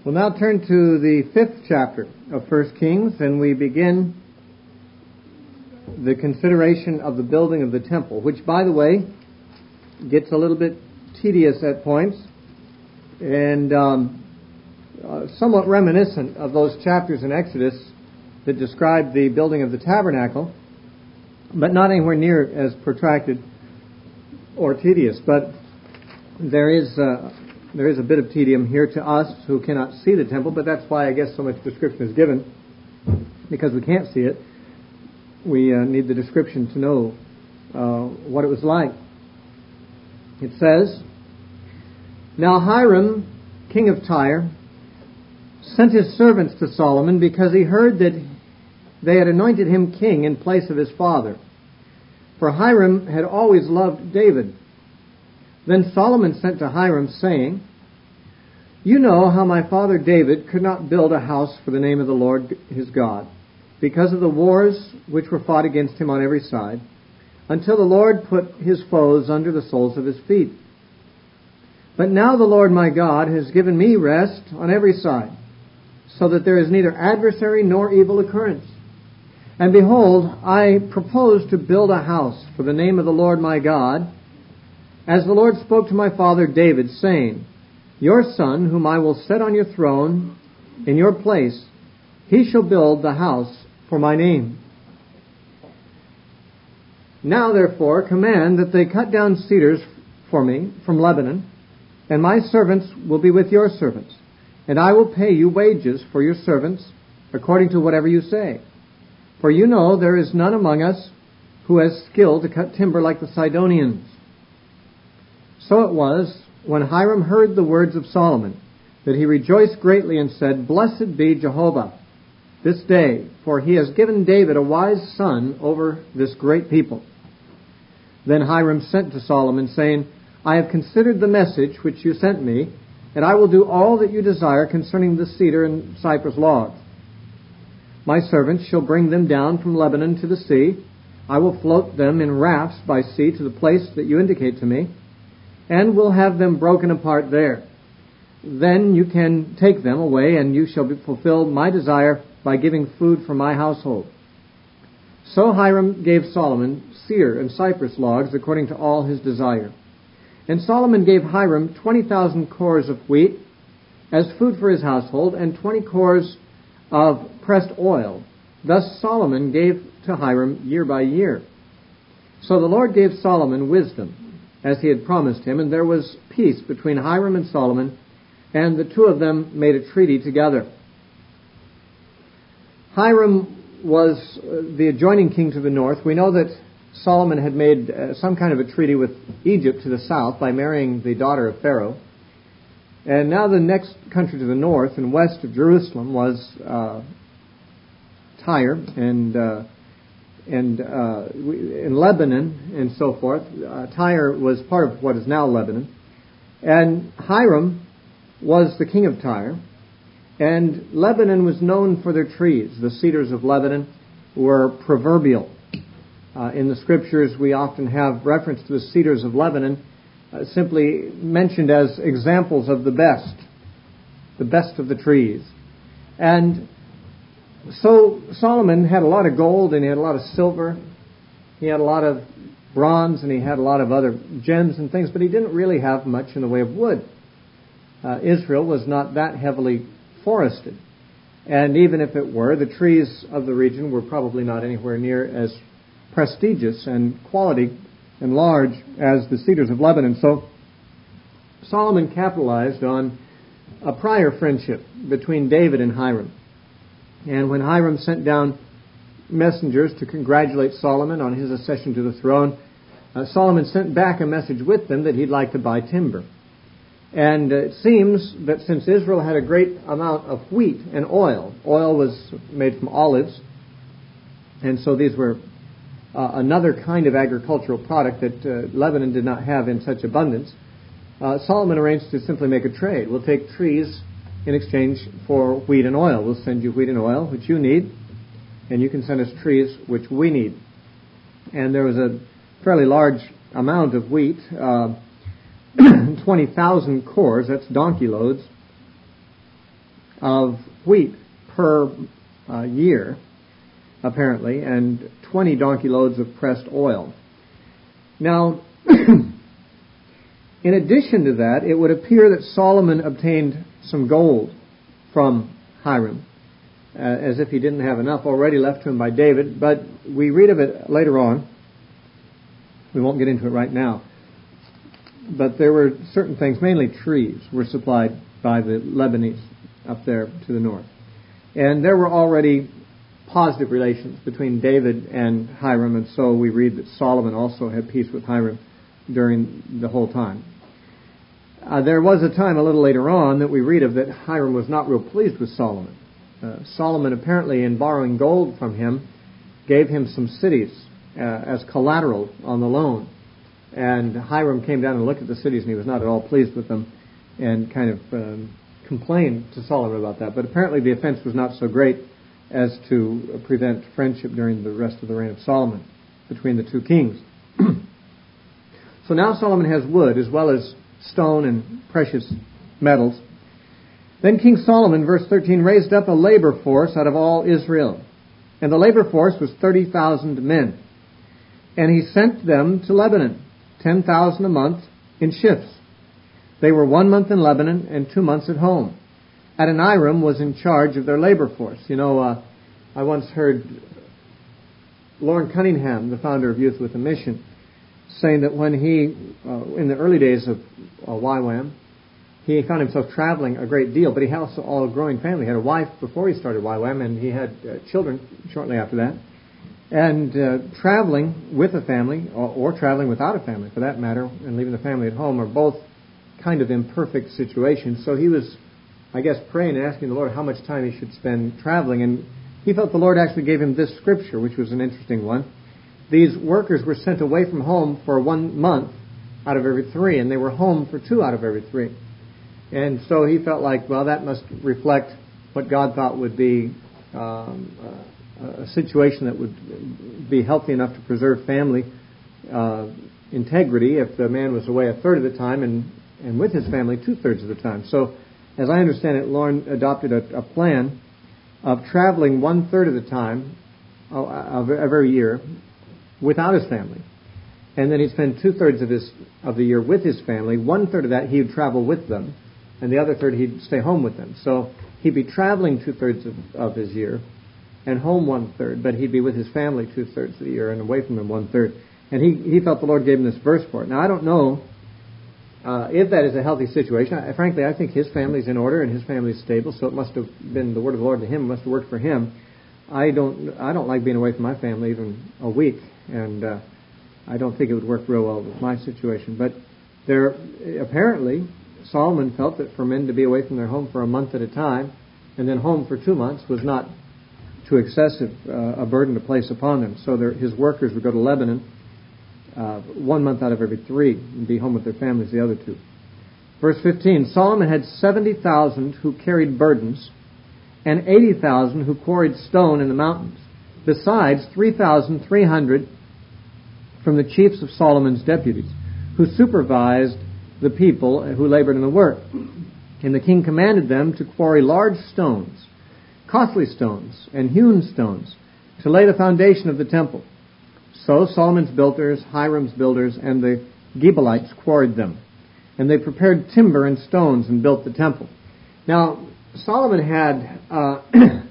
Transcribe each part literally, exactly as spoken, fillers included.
We'll now turn to the fifth chapter of First Kings, and we begin the consideration of the building of the temple, which, by the way, gets a little bit tedious at points and um, uh, somewhat reminiscent of those chapters in Exodus that describe the building of the tabernacle, but not anywhere near as protracted or tedious. But there is uh, there is a bit of tedium here to us who cannot see the temple, but that's why I guess so much description is given, because we can't see it. We uh, need the description to know uh, what it was like. It says, "Now Hiram, king of Tyre, sent his servants to Solomon because he heard that they had anointed him king in place of his father. For Hiram had always loved David. Then Solomon sent to Hiram, saying, 'You know how my father David could not build a house for the name of the Lord his God, because of the wars which were fought against him on every side, until the Lord put his foes under the soles of his feet. But now the Lord my God has given me rest on every side, so that there is neither adversary nor evil occurrence. And behold, I propose to build a house for the name of the Lord my God, as the Lord spoke to my father David, saying, Your son, whom I will set on your throne in your place, he shall build the house for my name. Now, therefore, command that they cut down cedars for me from Lebanon, and my servants will be with your servants, and I will pay you wages for your servants according to whatever you say. For you know there is none among us who has skill to cut timber like the Sidonians.' So it was, when Hiram heard the words of Solomon, that he rejoiced greatly and said, Blessed be Jehovah this day, for he has given David a wise son over this great people. Then Hiram sent to Solomon, saying, I have considered the message which you sent me, and I will do all that you desire concerning the cedar and cypress logs. My servants shall bring them down from Lebanon to the sea. I will float them in rafts by sea to the place that you indicate to me, and will have them broken apart there. Then you can take them away, and you shall fulfill my desire by giving food for my household. So Hiram gave Solomon cedar and cypress logs according to all his desire. And Solomon gave Hiram twenty thousand cores of wheat as food for his household, and twenty cores of pressed oil. Thus Solomon gave to Hiram year by year. So the Lord gave Solomon wisdom, as he had promised him, and there was peace between Hiram and Solomon, and the two of them made a treaty together. Hiram was uh, the adjoining king to the north. We know that Solomon had made uh, some kind of a treaty with Egypt to the south by marrying the daughter of Pharaoh. And now the next country to the north and west of Jerusalem was uh, Tyre and uh, and uh, in Lebanon and so forth. Uh, Tyre was part of what is now Lebanon. And Hiram was the king of Tyre. And Lebanon was known for their trees. The cedars of Lebanon were proverbial. Uh, in the scriptures, we often have reference to the cedars of Lebanon uh, simply mentioned as examples of the best, the best of the trees. And so Solomon had a lot of gold, and he had a lot of silver. He had a lot of bronze, and he had a lot of other gems and things, but he didn't really have much in the way of wood. Uh, Israel was not that heavily forested. And even if it were, the trees of the region were probably not anywhere near as prestigious and quality and large as the cedars of Lebanon. So Solomon capitalized on a prior friendship between David and Hiram. And when Hiram sent down messengers to congratulate Solomon on his accession to the throne, uh, Solomon sent back a message with them that he'd like to buy timber. And uh, it seems that since Israel had a great amount of wheat and oil, oil was made from olives, and so these were uh, another kind of agricultural product that uh, Lebanon did not have in such abundance, uh, Solomon arranged to simply make a trade. We'll take trees in exchange for wheat and oil. We'll send you wheat and oil, which you need, and you can send us trees, which we need. And there was a fairly large amount of wheat, uh, twenty thousand cores, that's donkey loads, of wheat per uh, year, apparently, and twenty donkey loads of pressed oil. Now, in addition to that, it would appear that Solomon obtained some gold from Hiram, uh, as if he didn't have enough already left to him by David, but we read of it later on. We won't get into it right now. But there were certain things, mainly trees, were supplied by the Lebanese up there to the north. And there were already positive relations between David and Hiram, and so we read that Solomon also had peace with Hiram during the whole time. Uh, there was a time a little later on that we read of that Hiram was not real pleased with Solomon. Uh, Solomon apparently, in borrowing gold from him, gave him some cities uh, as collateral on the loan. And Hiram came down and looked at the cities, and he was not at all pleased with them, and kind of um, complained to Solomon about that. But apparently the offense was not so great as to prevent friendship during the rest of the reign of Solomon between the two kings. So now Solomon has wood as well as stone and precious metals. Then King Solomon, verse thirteen, raised up a labor force out of all Israel. And the labor force was thirty thousand men. And he sent them to Lebanon, ten thousand a month in shifts. They were one month in Lebanon and two months at home. Adoniram was in charge of their labor force. You know, uh, I once heard Loren Cunningham, the founder of Youth with a Mission, saying that when he, uh, in the early days of uh, Y WAM, he found himself traveling a great deal, but he had also all a growing family. He had a wife before he started Y WAM, and he had uh, children shortly after that. And uh, traveling with a family, or, or traveling without a family, for that matter, and leaving the family at home, are both kind of imperfect situations. So he was, I guess, praying and asking the Lord how much time he should spend traveling. And he felt the Lord actually gave him this scripture, which was an interesting one. These workers were sent away from home for one month out of every three, and they were home for two out of every three. And so he felt like, well, that must reflect what God thought would be um, a, a situation that would be healthy enough to preserve family uh, integrity if the man was away a third of the time and, and with his family two-thirds of the time. So as I understand it, Loren adopted a, a plan of traveling one-third of the time of, of every year without his family. And then he'd spend two-thirds of his of the year with his family. One-third of that he would travel with them, and the other third he'd stay home with them. So he'd be traveling two-thirds of, of his year and home one-third, but he'd be with his family two-thirds of the year and away from them one-third. And he, he felt the Lord gave him this verse for it. Now, I don't know uh, if that is a healthy situation. I, frankly, I think his family's in order and his family's stable, so it must have been the word of the Lord to him. It must have worked for him. I don't I don't like being away from my family even a week, and uh, I don't think it would work real well with my situation. But there, apparently, Solomon felt that for men to be away from their home for a month at a time and then home for two months was not too excessive uh, a burden to place upon them. So there, his workers would go to Lebanon uh, one month out of every three and be home with their families the other two. Verse fifteen, Solomon had seventy thousand who carried burdens and eighty thousand who quarried stone in the mountains, besides three thousand three hundred from the chiefs of Solomon's deputies, who supervised the people who labored in the work. And the king commanded them to quarry large stones, costly stones, and hewn stones, to lay the foundation of the temple. So Solomon's builders, Hiram's builders, and the Gebalites quarried them. And they prepared timber and stones and built the temple. Now, Solomon had, uh,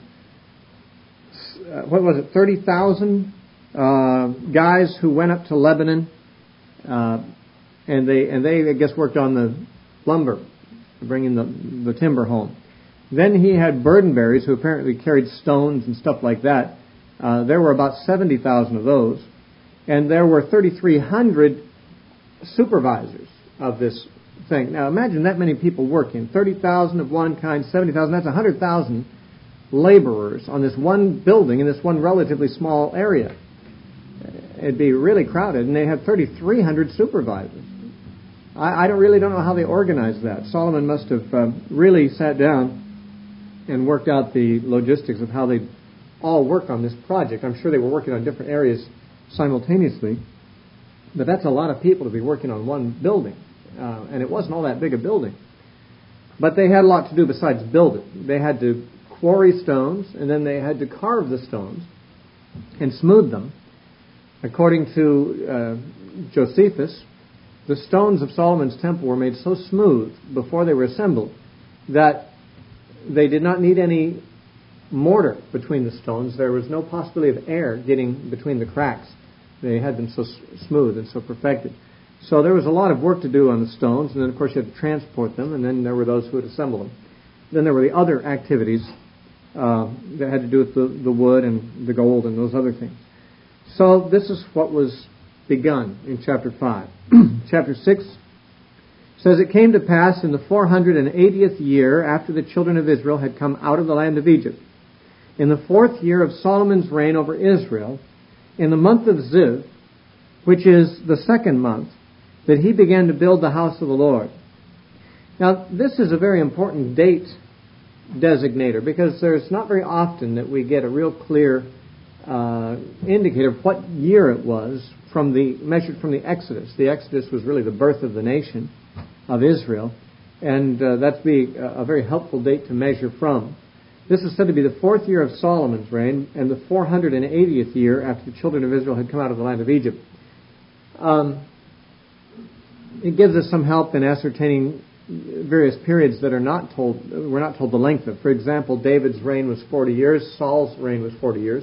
what was it, thirty thousand uh, guys who went up to Lebanon, uh, and they, and they, I guess, worked on the lumber, bringing the, the timber home. Then he had burden bearers who apparently carried stones and stuff like that. Uh, there were about seventy thousand of those. And there were thirty-three hundred supervisors of this thing. Now imagine that many people working. thirty thousand of one kind, seventy thousand. That's one hundred thousand laborers on this one building in this one relatively small area. It'd be really crowded. And they had thirty-three hundred supervisors. I, I don't really don't know how they organized that. Solomon must have uh, really sat down and worked out the logistics of how they all work on this project. I'm sure they were working on different areas simultaneously, but that's a lot of people to be working on one building, uh, and it wasn't all that big a building. But they had a lot to do besides build it. They had to quarry stones, and then they had to carve the stones and smooth them. According to uh, Josephus, the stones of Solomon's temple were made so smooth before they were assembled that they did not need any mortar between the stones. There was no possibility of air getting between the cracks. They had been so smooth and so perfected. So there was a lot of work to do on the stones, and then of course you had to transport them, and then there were those who would assemble them. Then there were the other activities uh, that had to do with the, the wood and the gold and those other things. So this is what was begun in chapter five. Chapter six says, "It came to pass in the four hundred eightieth year after the children of Israel had come out of the land of Egypt, in the fourth year of Solomon's reign over Israel, in the month of Ziv, which is the second month, that he began to build the house of the Lord." Now, this is a very important date designator, because there's not very often that we get a real clear uh, indicator of what year it was from the measured from the Exodus. The Exodus was really the birth of the nation of Israel, and uh, that's be a very helpful date to measure from. This is said to be the fourth year of Solomon's reign, and the four hundred eightieth year after the children of Israel had come out of the land of Egypt. Um, it gives us some help in ascertaining various periods that are not told, we're not told the length of. For example, David's reign was forty years, Saul's reign was forty years,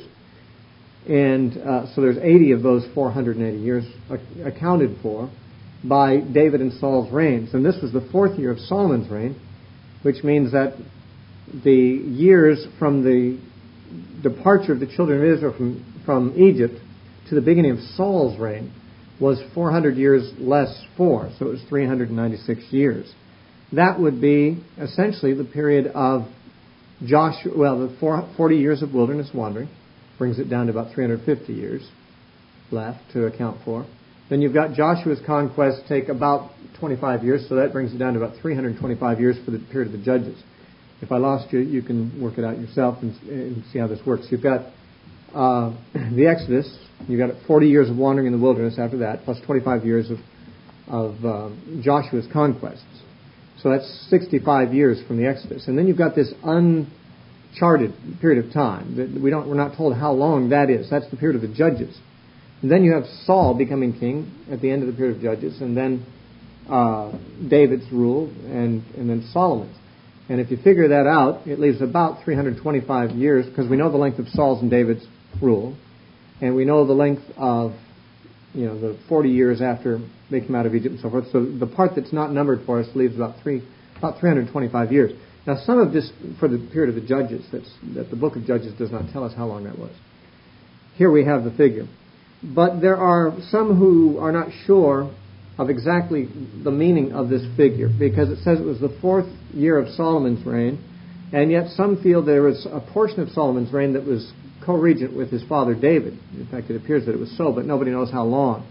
and uh, so there's eighty of those four hundred eighty years accounted for by David and Saul's reigns. And this was the fourth year of Solomon's reign, which means that the years from the departure of the children of Israel from, from Egypt to the beginning of Saul's reign was four hundred years less four, so it was three hundred ninety-six years. That would be essentially the period of Joshua, well, the forty years of wilderness wandering, brings it down to about three hundred fifty years left to account for. Then you've got Joshua's conquest take about twenty-five years, so that brings it down to about three hundred twenty-five years for the period of the judges. If I lost you, you can work it out yourself and, and see how this works. You've got uh, the Exodus. You've got forty years of wandering in the wilderness after that, plus twenty-five years of, of um, Joshua's conquests. So that's sixty-five years from the Exodus. And then you've got this uncharted period of time. That we don't, we're not told how long that is. That's the period of the Judges. And then you have Saul becoming king at the end of the period of Judges, and then uh, David's rule, and, and then Solomon's. And if you figure that out, it leaves about three hundred twenty-five years, because we know the length of Saul's and David's rule, and we know the length of, you know, the forty years after they came out of Egypt and so forth. So the part that's not numbered for us leaves about three, about three hundred twenty-five years. Now, some of this for the period of the Judges, that's, that the book of Judges does not tell us how long that was. Here we have the figure. But there are some who are not sure of exactly the meaning of this figure, because it says it was the fourth year of Solomon's reign, and yet some feel there was a portion of Solomon's reign that was co-regent with his father David. In fact, it appears that it was so, but nobody knows how long.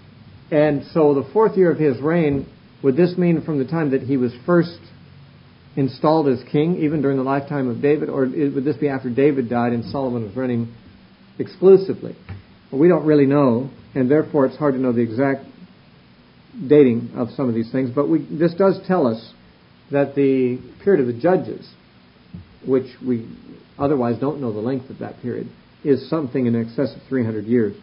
And so the fourth year of his reign, would this mean from the time that he was first installed as king, even during the lifetime of David, or would this be after David died and Solomon was reigning exclusively? Well, we don't really know, and therefore it's hard to know the exact dating of some of these things, but we, this does tell us that the period of the Judges, which we otherwise don't know the length of that period, is something in excess of three hundred years.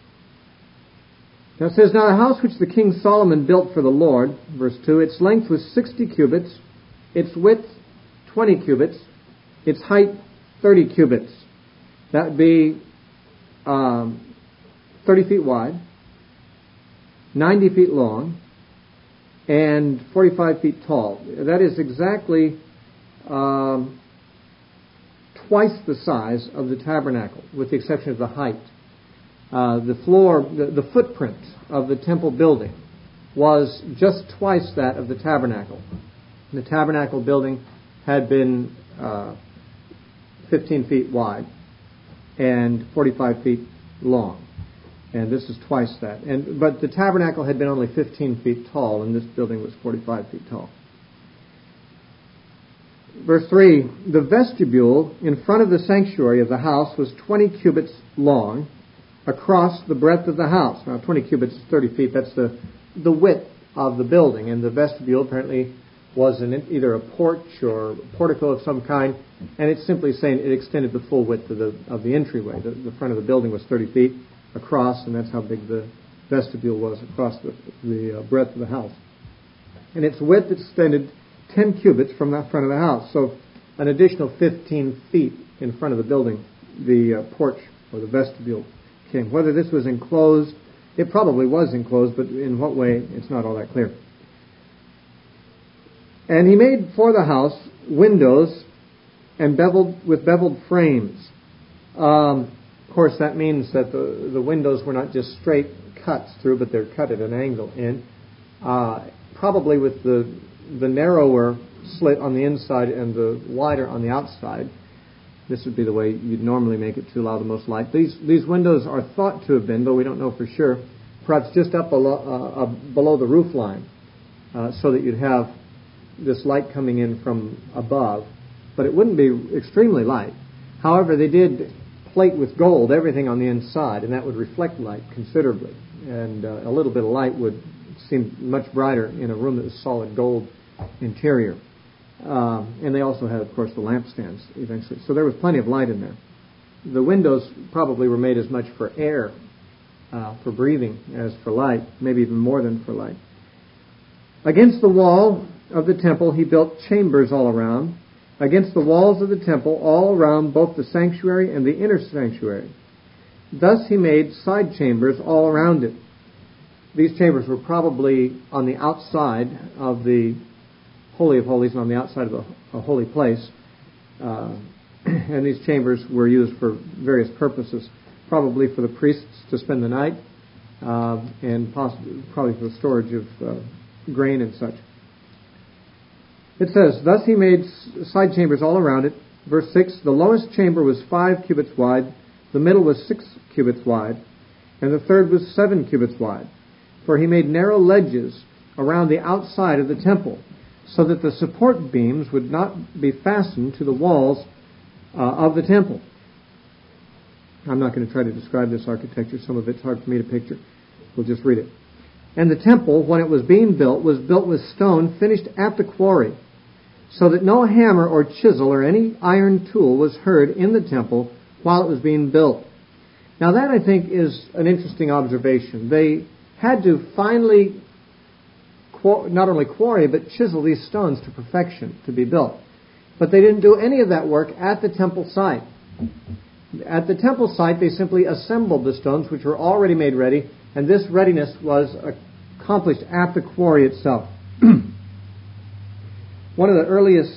Now it says, "Now the house which the king Solomon built for the Lord," verse two, "its length was sixty cubits, its width twenty cubits, its height thirty cubits." That would be um, thirty feet wide, ninety feet long, and forty-five feet tall. That is exactly um, twice the size of the tabernacle, with the exception of the height. Uh, the floor, the, the footprint of the temple building was just twice that of the tabernacle. The tabernacle building had been uh, fifteen feet wide and forty-five feet long. And this is twice that. And but the tabernacle had been only fifteen feet tall, and this building was forty-five feet tall. Verse three, "The vestibule in front of the sanctuary of the house was twenty cubits long across the breadth of the house." Now, twenty cubits is thirty feet. That's the, the width of the building. And the vestibule apparently was an, either a porch or a portico of some kind, and it's simply saying it extended the full width of the of the entryway. The, the front of the building was thirty feet across, and that's how big the vestibule was across the, the uh, breadth of the house. And its width extended ten cubits from the front of the house, so an additional fifteen feet in front of the building, the uh, porch or the vestibule came. Whether this was enclosed, it probably was enclosed, but in what way, it's not all that clear. And he made for the house windows and beveled with beveled frames. Um, of course, that means that the, the windows were not just straight cuts through, but they're cut at an angle in. Uh, probably with the the narrower slit on the inside and the wider on the outside. This would be the way you'd normally make it to allow the most light. These these windows are thought to have been, though we don't know for sure, perhaps just up below, uh, uh, below the roof line, uh, so that you'd have this light coming in from above, but it wouldn't be extremely light. However, they did plate with gold everything on the inside, and that would reflect light considerably, and uh, a little bit of light would seem much brighter in a room that was solid gold interior. Um, and they also had, of course, the lampstands eventually. So there was plenty of light in there. The windows probably were made as much for air, uh, for breathing, as for light, maybe even more than for light. Against the wall of the temple he built chambers all around, against the walls of the temple all around both the sanctuary and the inner sanctuary. Thus he made side chambers all around it. These chambers were probably on the outside of the Holy of Holies and on the outside of the a holy place. Uh, and these chambers were used for various purposes, probably for the priests to spend the night, uh, and possibly, probably for the storage of uh, grain and such. It says, thus he made side chambers all around it. Verse six, the lowest chamber was five cubits wide, the middle was six cubits wide, and the third was seven cubits wide. For he made narrow ledges around the outside of the temple, so that the support beams would not be fastened to the walls uh, of the temple. I'm not going to try to describe this architecture. Some of it's hard for me to picture. We'll just read it. And the temple, when it was being built, was built with stone finished at the quarry, so that no hammer or chisel or any iron tool was heard in the temple while it was being built. Now that, I think, is an interesting observation. They had to finally not only quarry, but chisel these stones to perfection to be built. But they didn't do any of that work at the temple site. At the temple site, they simply assembled the stones, which were already made ready, and this readiness was accomplished at the quarry itself. One of the earliest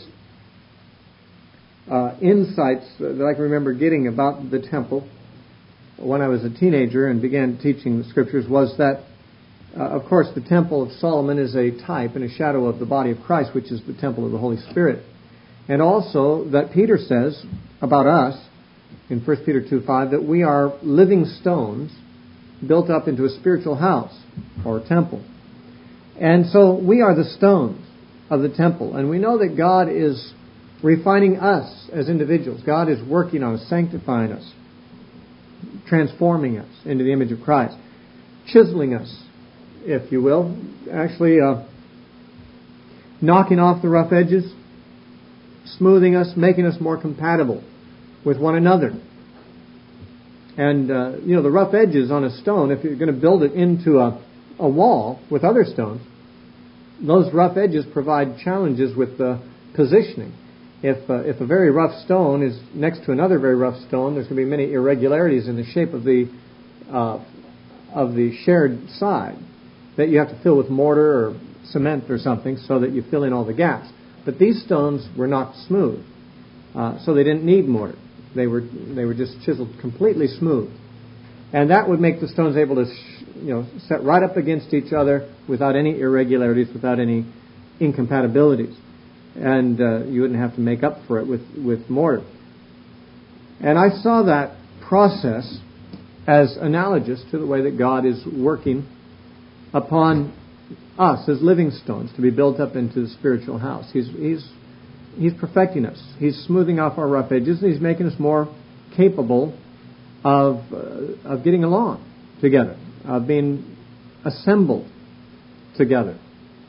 uh, insights that I can remember getting about the temple when I was a teenager and began teaching the Scriptures was that Uh, of course, the Temple of Solomon is a type and a shadow of the body of Christ, which is the temple of the Holy Spirit. And also that Peter says about us in First Peter two five that we are living stones built up into a spiritual house or temple. And so we are the stones of the temple. And we know that God is refining us as individuals. God is working on us, sanctifying us, transforming us into the image of Christ, chiseling us, if you will, actually uh, knocking off the rough edges, smoothing us, making us more compatible with one another. And, uh, you know, the rough edges on a stone, if you're going to build it into a, a wall with other stones, those rough edges provide challenges with the positioning. If uh, if a very rough stone is next to another very rough stone, there's going to be many irregularities in the shape of the uh, of the shared side that you have to fill with mortar or cement or something so that you fill in all the gaps. But these stones were not smooth, uh, so they didn't need mortar. They were they were just chiseled completely smooth, and that would make the stones able to, sh- you know, set right up against each other without any irregularities, without any incompatibilities, and uh, you wouldn't have to make up for it with with mortar. And I saw that process as analogous to the way that God is working upon us as living stones to be built up into the spiritual house. He's He's He's perfecting us. He's smoothing off our rough edges, and He's making us more capable of uh, of getting along together, of being assembled together.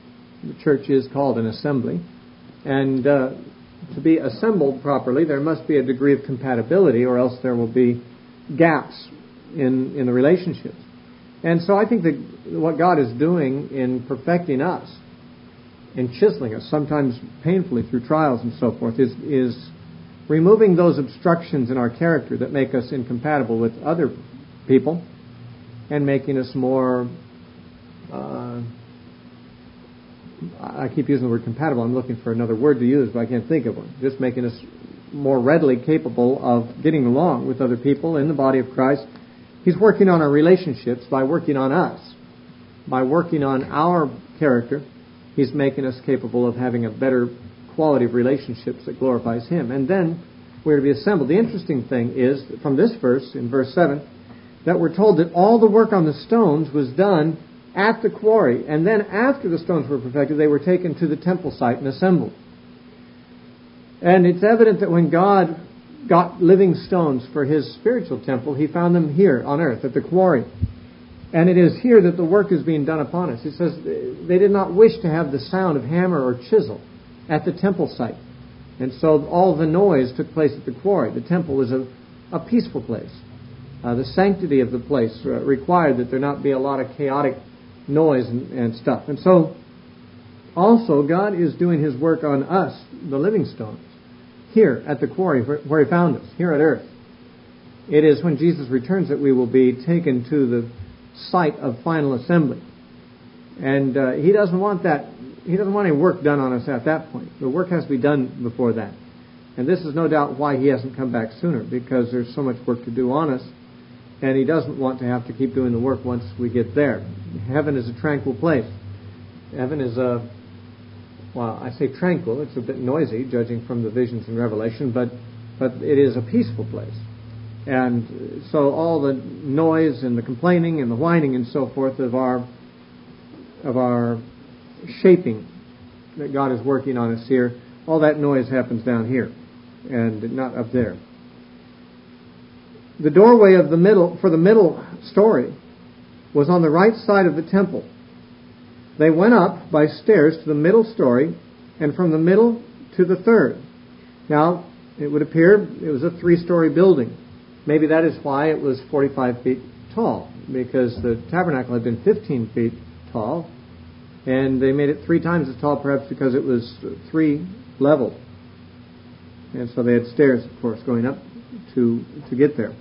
The church is called an assembly. And uh, to be assembled properly, there must be a degree of compatibility, or else there will be gaps in, in the relationships. And so I think that what God is doing in perfecting us, in chiseling us, sometimes painfully through trials and so forth, is, is removing those obstructions in our character that make us incompatible with other people, and making us more, uh, I keep using the word compatible, I'm looking for another word to use, but I can't think of one. Just making us more readily capable of getting along with other people in the body of Christ. He's working on our relationships by working on us. By working on our character, He's making us capable of having a better quality of relationships that glorifies Him. And then we're to be assembled. The interesting thing is, from this verse, in verse seven, that we're told that all the work on the stones was done at the quarry. And then after the stones were perfected, they were taken to the temple site and assembled. And it's evident that when God got living stones for His spiritual temple, He found them here on earth at the quarry. And it is here that the work is being done upon us. It says they did not wish to have the sound of hammer or chisel at the temple site. And so all the noise took place at the quarry. The temple was a, a peaceful place. Uh, the sanctity of the place uh, required that there not be a lot of chaotic noise and, and stuff. And so also God is doing His work on us, the living stones, here at the quarry where, where He found us, here at earth. It is when Jesus returns that we will be taken to the site of final assembly. And uh, He doesn't want that. He doesn't want any work done on us at that point. The work has to be done before that. And this is no doubt why He hasn't come back sooner, because there's so much work to do on us, and He doesn't want to have to keep doing the work once we get there. Heaven is a tranquil place. Heaven is a, well, I say tranquil, it's a bit noisy, judging from the visions in Revelation, but, but it is a peaceful place. And so all the noise and the complaining and the whining and so forth of our of our shaping that God is working on us here, all that noise happens down here and not up there. The doorway of the middle for the middle story was on the right side of the temple. They went up by stairs to the middle story, and from the middle to the third. Now, it would appear it was a three-story building. Maybe that is why it was forty-five feet tall, because the tabernacle had been fifteen feet tall, and they made it three times as tall, perhaps because it was three level. And so they had stairs, of course, going up to to get there.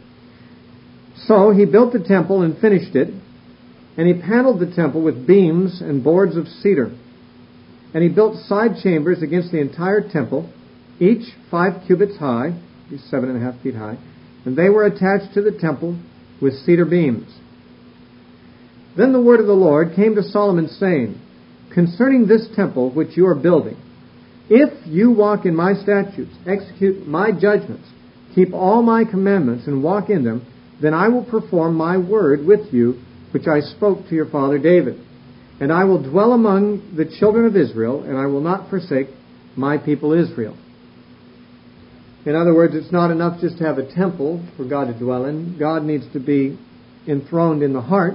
So he built the temple and finished it, and he paneled the temple with beams and boards of cedar. And he built side chambers against the entire temple, each five cubits high, seven and a half feet high, and they were attached to the temple with cedar beams. Then the word of the Lord came to Solomon, saying, concerning this temple which you are building, if you walk in my statutes, execute my judgments, keep all my commandments, and walk in them, then I will perform my word with you, which I spoke to your father David. And I will dwell among the children of Israel, and I will not forsake my people Israel. In other words, it's not enough just to have a temple for God to dwell in. God needs to be enthroned in the heart,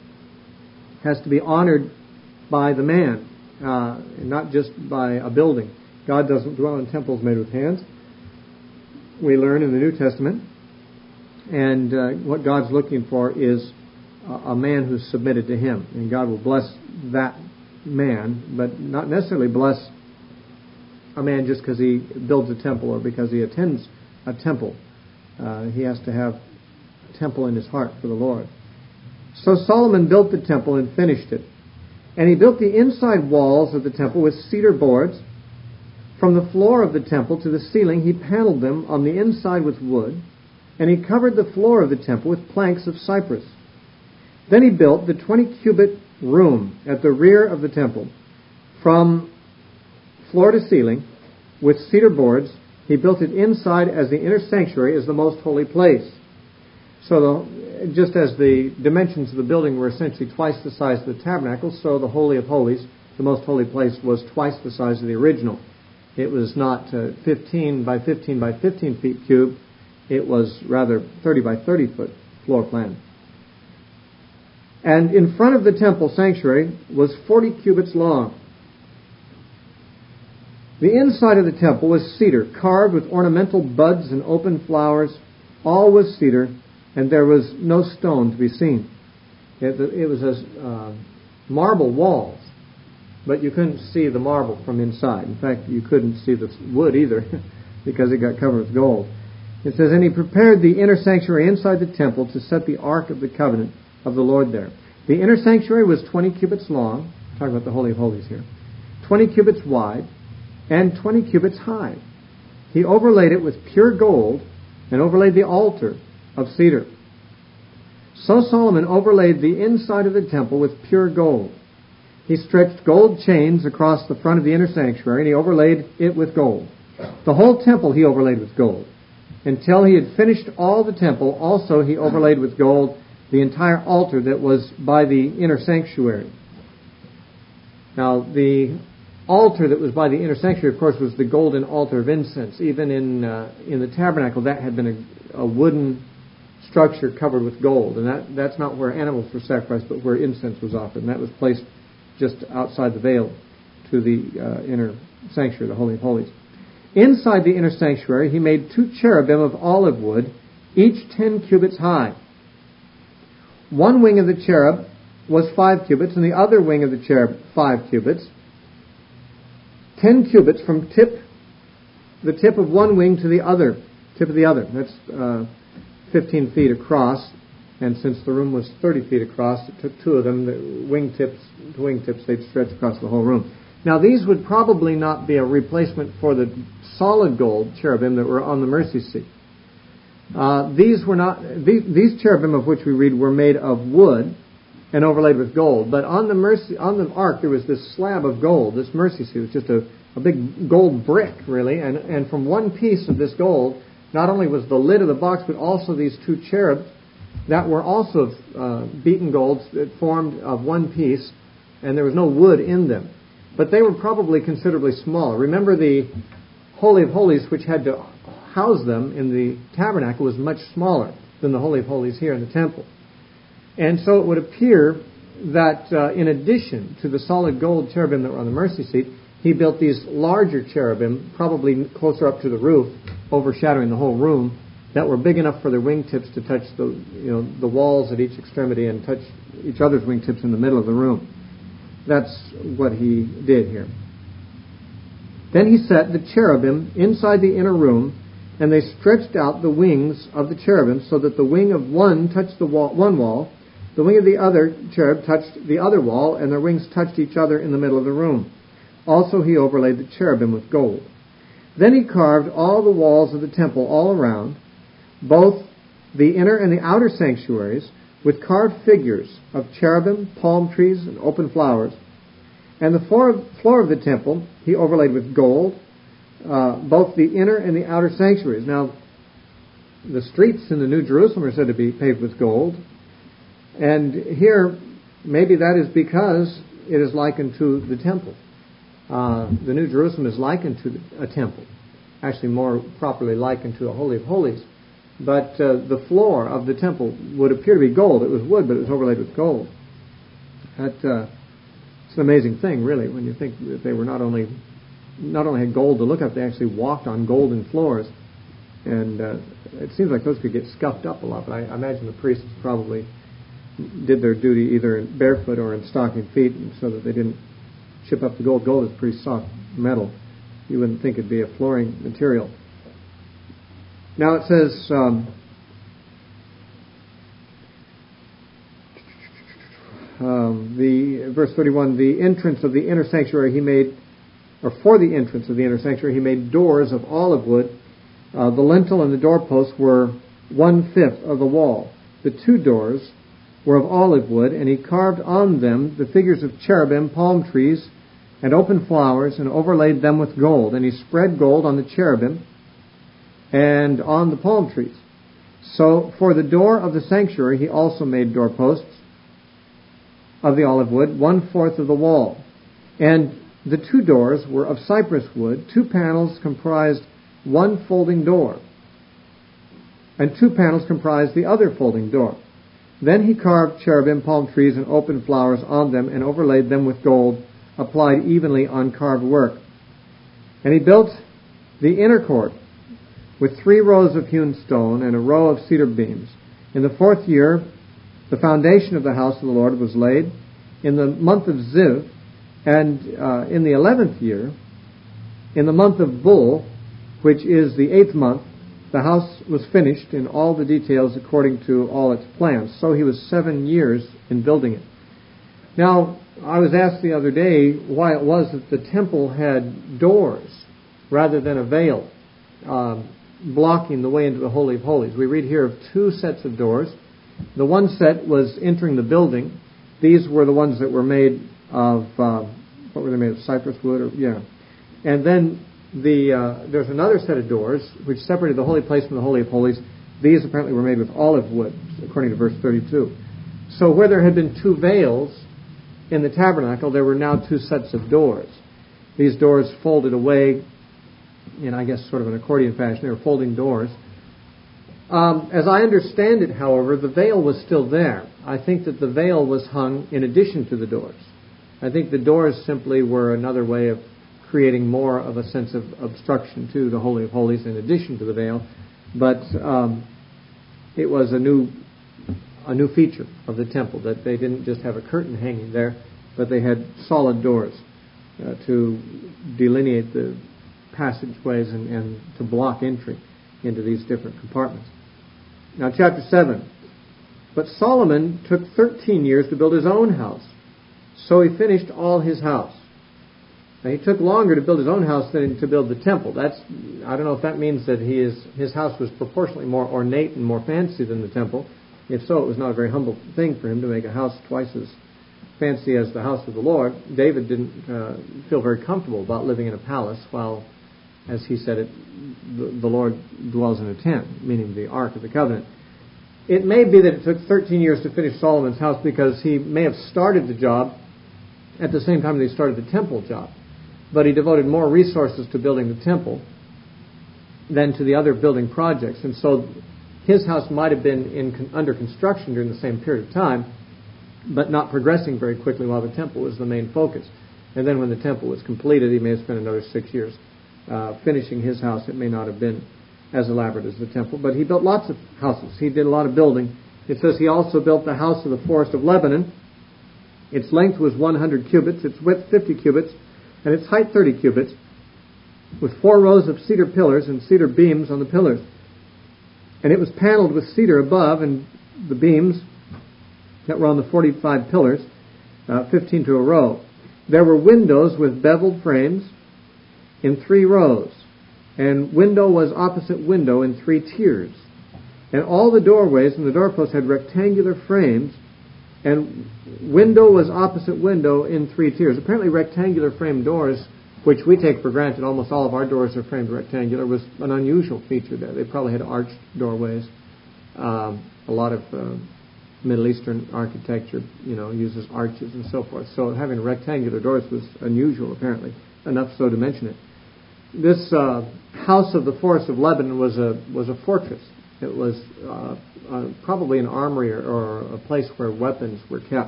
has to be honored by the man, uh, not just by a building. God doesn't dwell in temples made with hands. We learn in the New Testament. And uh, what God's looking for is a, a man who's submitted to Him. And God will bless that man, but not necessarily bless a man just because he builds a temple or because he attends a temple. Uh, he has to have a temple in his heart for the Lord. So Solomon built the temple and finished it. And he built the inside walls of the temple with cedar boards. From the floor of the temple to the ceiling, he paneled them on the inside with wood, and he covered the floor of the temple with planks of cypress. Then he built the twenty-cubit room at the rear of the temple. From floor to ceiling, with cedar boards, he built it inside as the inner sanctuary, as the most holy place. So the, just as the dimensions of the building were essentially twice the size of the tabernacle, so the Holy of Holies, the most holy place, was twice the size of the original. It was not uh, fifteen by fifteen by fifteen feet cube. It was rather thirty by thirty foot floor plan. And in front of the temple sanctuary was forty cubits long. The inside of the temple was cedar, carved with ornamental buds and open flowers. All was cedar, and there was no stone to be seen. It, it was as uh, marble walls, but you couldn't see the marble from inside. In fact, you couldn't see the wood either because it got covered with gold. It says, and he prepared the inner sanctuary inside the temple to set the ark of the covenant of the Lord there. The inner sanctuary was twenty cubits long. I'm talking about the Holy of Holies here. twenty cubits wide and twenty cubits high. He overlaid it with pure gold and overlaid the altar of cedar. So Solomon overlaid the inside of the temple with pure gold. He stretched gold chains across the front of the inner sanctuary, and he overlaid it with gold. The whole temple he overlaid with gold. Until he had finished all the temple, also he overlaid with gold the entire altar that was by the inner sanctuary. Now, the altar that was by the inner sanctuary, of course, was the golden altar of incense. Even in uh, in the tabernacle, that had been a, a wooden structure covered with gold. And that, that's not where animals were sacrificed, but where incense was offered. And that was placed just outside the veil to the uh, inner sanctuary, the Holy of Holies. Inside the inner sanctuary, he made two cherubim of olive wood, each ten cubits high. One wing of the cherub was five cubits, and the other wing of the cherub five cubits. Ten cubits from tip, the tip of one wing to the other, tip of the other. That's uh, fifteen feet across, and since the room was thirty feet across, it took two of them, the wing tips, the wing tips, they'd stretch across the whole room. Now, these would probably not be a replacement for the solid gold cherubim that were on the mercy seat. Uh, these were not, these, these cherubim of which we read were made of wood and overlaid with gold. But on the mercy, on the ark, there was this slab of gold, this mercy seat. It was just a, a big gold brick, really. And, and from one piece of this gold, not only was the lid of the box, but also these two cherubs that were also uh, beaten golds that formed of one piece, and there was no wood in them. But they were probably considerably smaller. Remember, the Holy of Holies, which had to house them in the tabernacle, was much smaller than the Holy of Holies here in the temple. And so it would appear that uh, in addition to the solid gold cherubim that were on the mercy seat, he built these larger cherubim, probably closer up to the roof, overshadowing the whole room, that were big enough for their wingtips to touch the, you know, the walls at each extremity and touch each other's wingtips in the middle of the room. That's what he did here. Then he set the cherubim inside the inner room, and they stretched out the wings of the cherubim so that the wing of one touched the wall, one wall, the wing of the other cherub touched the other wall, and their wings touched each other in the middle of the room. Also he overlaid the cherubim with gold. Then he carved all the walls of the temple all around, both the inner and the outer sanctuaries, with carved figures of cherubim, palm trees, and open flowers. And the floor of, floor of the temple he overlaid with gold, uh, both the inner and the outer sanctuaries. Now, the streets in the New Jerusalem are said to be paved with gold. And here, maybe that is because it is likened to the temple. Uh, the New Jerusalem is likened to a temple. Actually, more properly likened to a Holy of Holies. But uh, the floor of the temple would appear to be gold. It was wood, but it was overlaid with gold. That, uh, it's an amazing thing, really, when you think that they were not only not only had gold to look at, they actually walked on golden floors. And uh, it seems like those could get scuffed up a lot. But I, I imagine the priests probably did their duty either in barefoot or in stocking feet, so that they didn't chip up the gold. Gold is pretty soft metal. You wouldn't think it'd be a flooring material. Now it says, um, um, the verse thirty-one, the entrance of the inner sanctuary he made, or for the entrance of the inner sanctuary he made doors of olive wood. Uh, the lintel and the doorposts were one-fifth of the wall. The two doors were of olive wood, and he carved on them the figures of cherubim, palm trees, and open flowers, and overlaid them with gold. And he spread gold on the cherubim and on the palm trees. So for the door of the sanctuary he also made doorposts of the olive wood, one-fourth of the wall. And the two doors were of cypress wood. Two panels comprised one folding door, and two panels comprised the other folding door. Then he carved cherubim, palm trees, and open flowers on them, and overlaid them with gold, applied evenly on carved work. And he built the inner court with three rows of hewn stone and a row of cedar beams. In the fourth year, the foundation of the house of the Lord was laid in the month of Ziv, and uh, in the eleventh year, in the month of Bul, which is the eighth month, the house was finished in all the details according to all its plans. So he was seven years in building it. Now, I was asked the other day why it was that the temple had doors rather than a veil um, blocking the way into the Holy of Holies. We read here of two sets of doors. The one set was entering the building. These were the ones that were made of, uh, what were they made of, cypress wood? Or yeah. And then the uh, there's another set of doors which separated the holy place from the Holy of Holies. These apparently were made with olive wood, according to verse thirty-two. So where there had been two veils in the tabernacle, there were now two sets of doors. These doors folded away in, I guess, sort of an accordion fashion. They were folding doors. Um, as I understand it, however, the veil was still there. I think that the veil was hung in addition to the doors. I think the doors simply were another way of creating more of a sense of obstruction to the Holy of Holies in addition to the veil. But um, it was a new a new feature of the temple, that they didn't just have a curtain hanging there, but they had solid doors uh, to delineate the passageways and, and to block entry into these different compartments. Now, chapter seven. But Solomon took thirteen years to build his own house, so he finished all his house. Now, he took longer to build his own house than to build the temple. That's, I don't know if that means that he is, his house was proportionally more ornate and more fancy than the temple. If so, it was not a very humble thing for him to make a house twice as fancy as the house of the Lord. David didn't uh, feel very comfortable about living in a palace while, as he said it, the, the Lord dwells in a tent, meaning the Ark of the Covenant. It may be that it took thirteen years to finish Solomon's house because he may have started the job at the same time that he started the temple job. But he devoted more resources to building the temple than to the other building projects. And so his house might have been in, under construction during the same period of time, but not progressing very quickly while the temple was the main focus. And then when the temple was completed, he may have spent another six years uh, finishing his house. It may not have been as elaborate as the temple, but he built lots of houses. He did a lot of building. It says he also built the house of the forest of Lebanon. Its length was one hundred cubits, its width fifty cubits, and its height thirty cubits, with four rows of cedar pillars and cedar beams on the pillars. And it was paneled with cedar above, and the beams that were on the forty-five pillars, uh, fifteen to a row. There were windows with beveled frames in three rows, and window was opposite window in three tiers. And all the doorways and the doorposts had rectangular frames, and window was opposite window in three tiers. Apparently rectangular frame doors, which we take for granted, almost all of our doors are framed rectangular, was an unusual feature there. They probably had arched doorways. Um, a lot of uh, Middle Eastern architecture, you know, uses arches and so forth. So having rectangular doors was unusual, apparently, enough so to mention it. This uh, house of the forest of Lebanon was a was a fortress. It was uh, uh, probably an armory or, or a place where weapons were kept.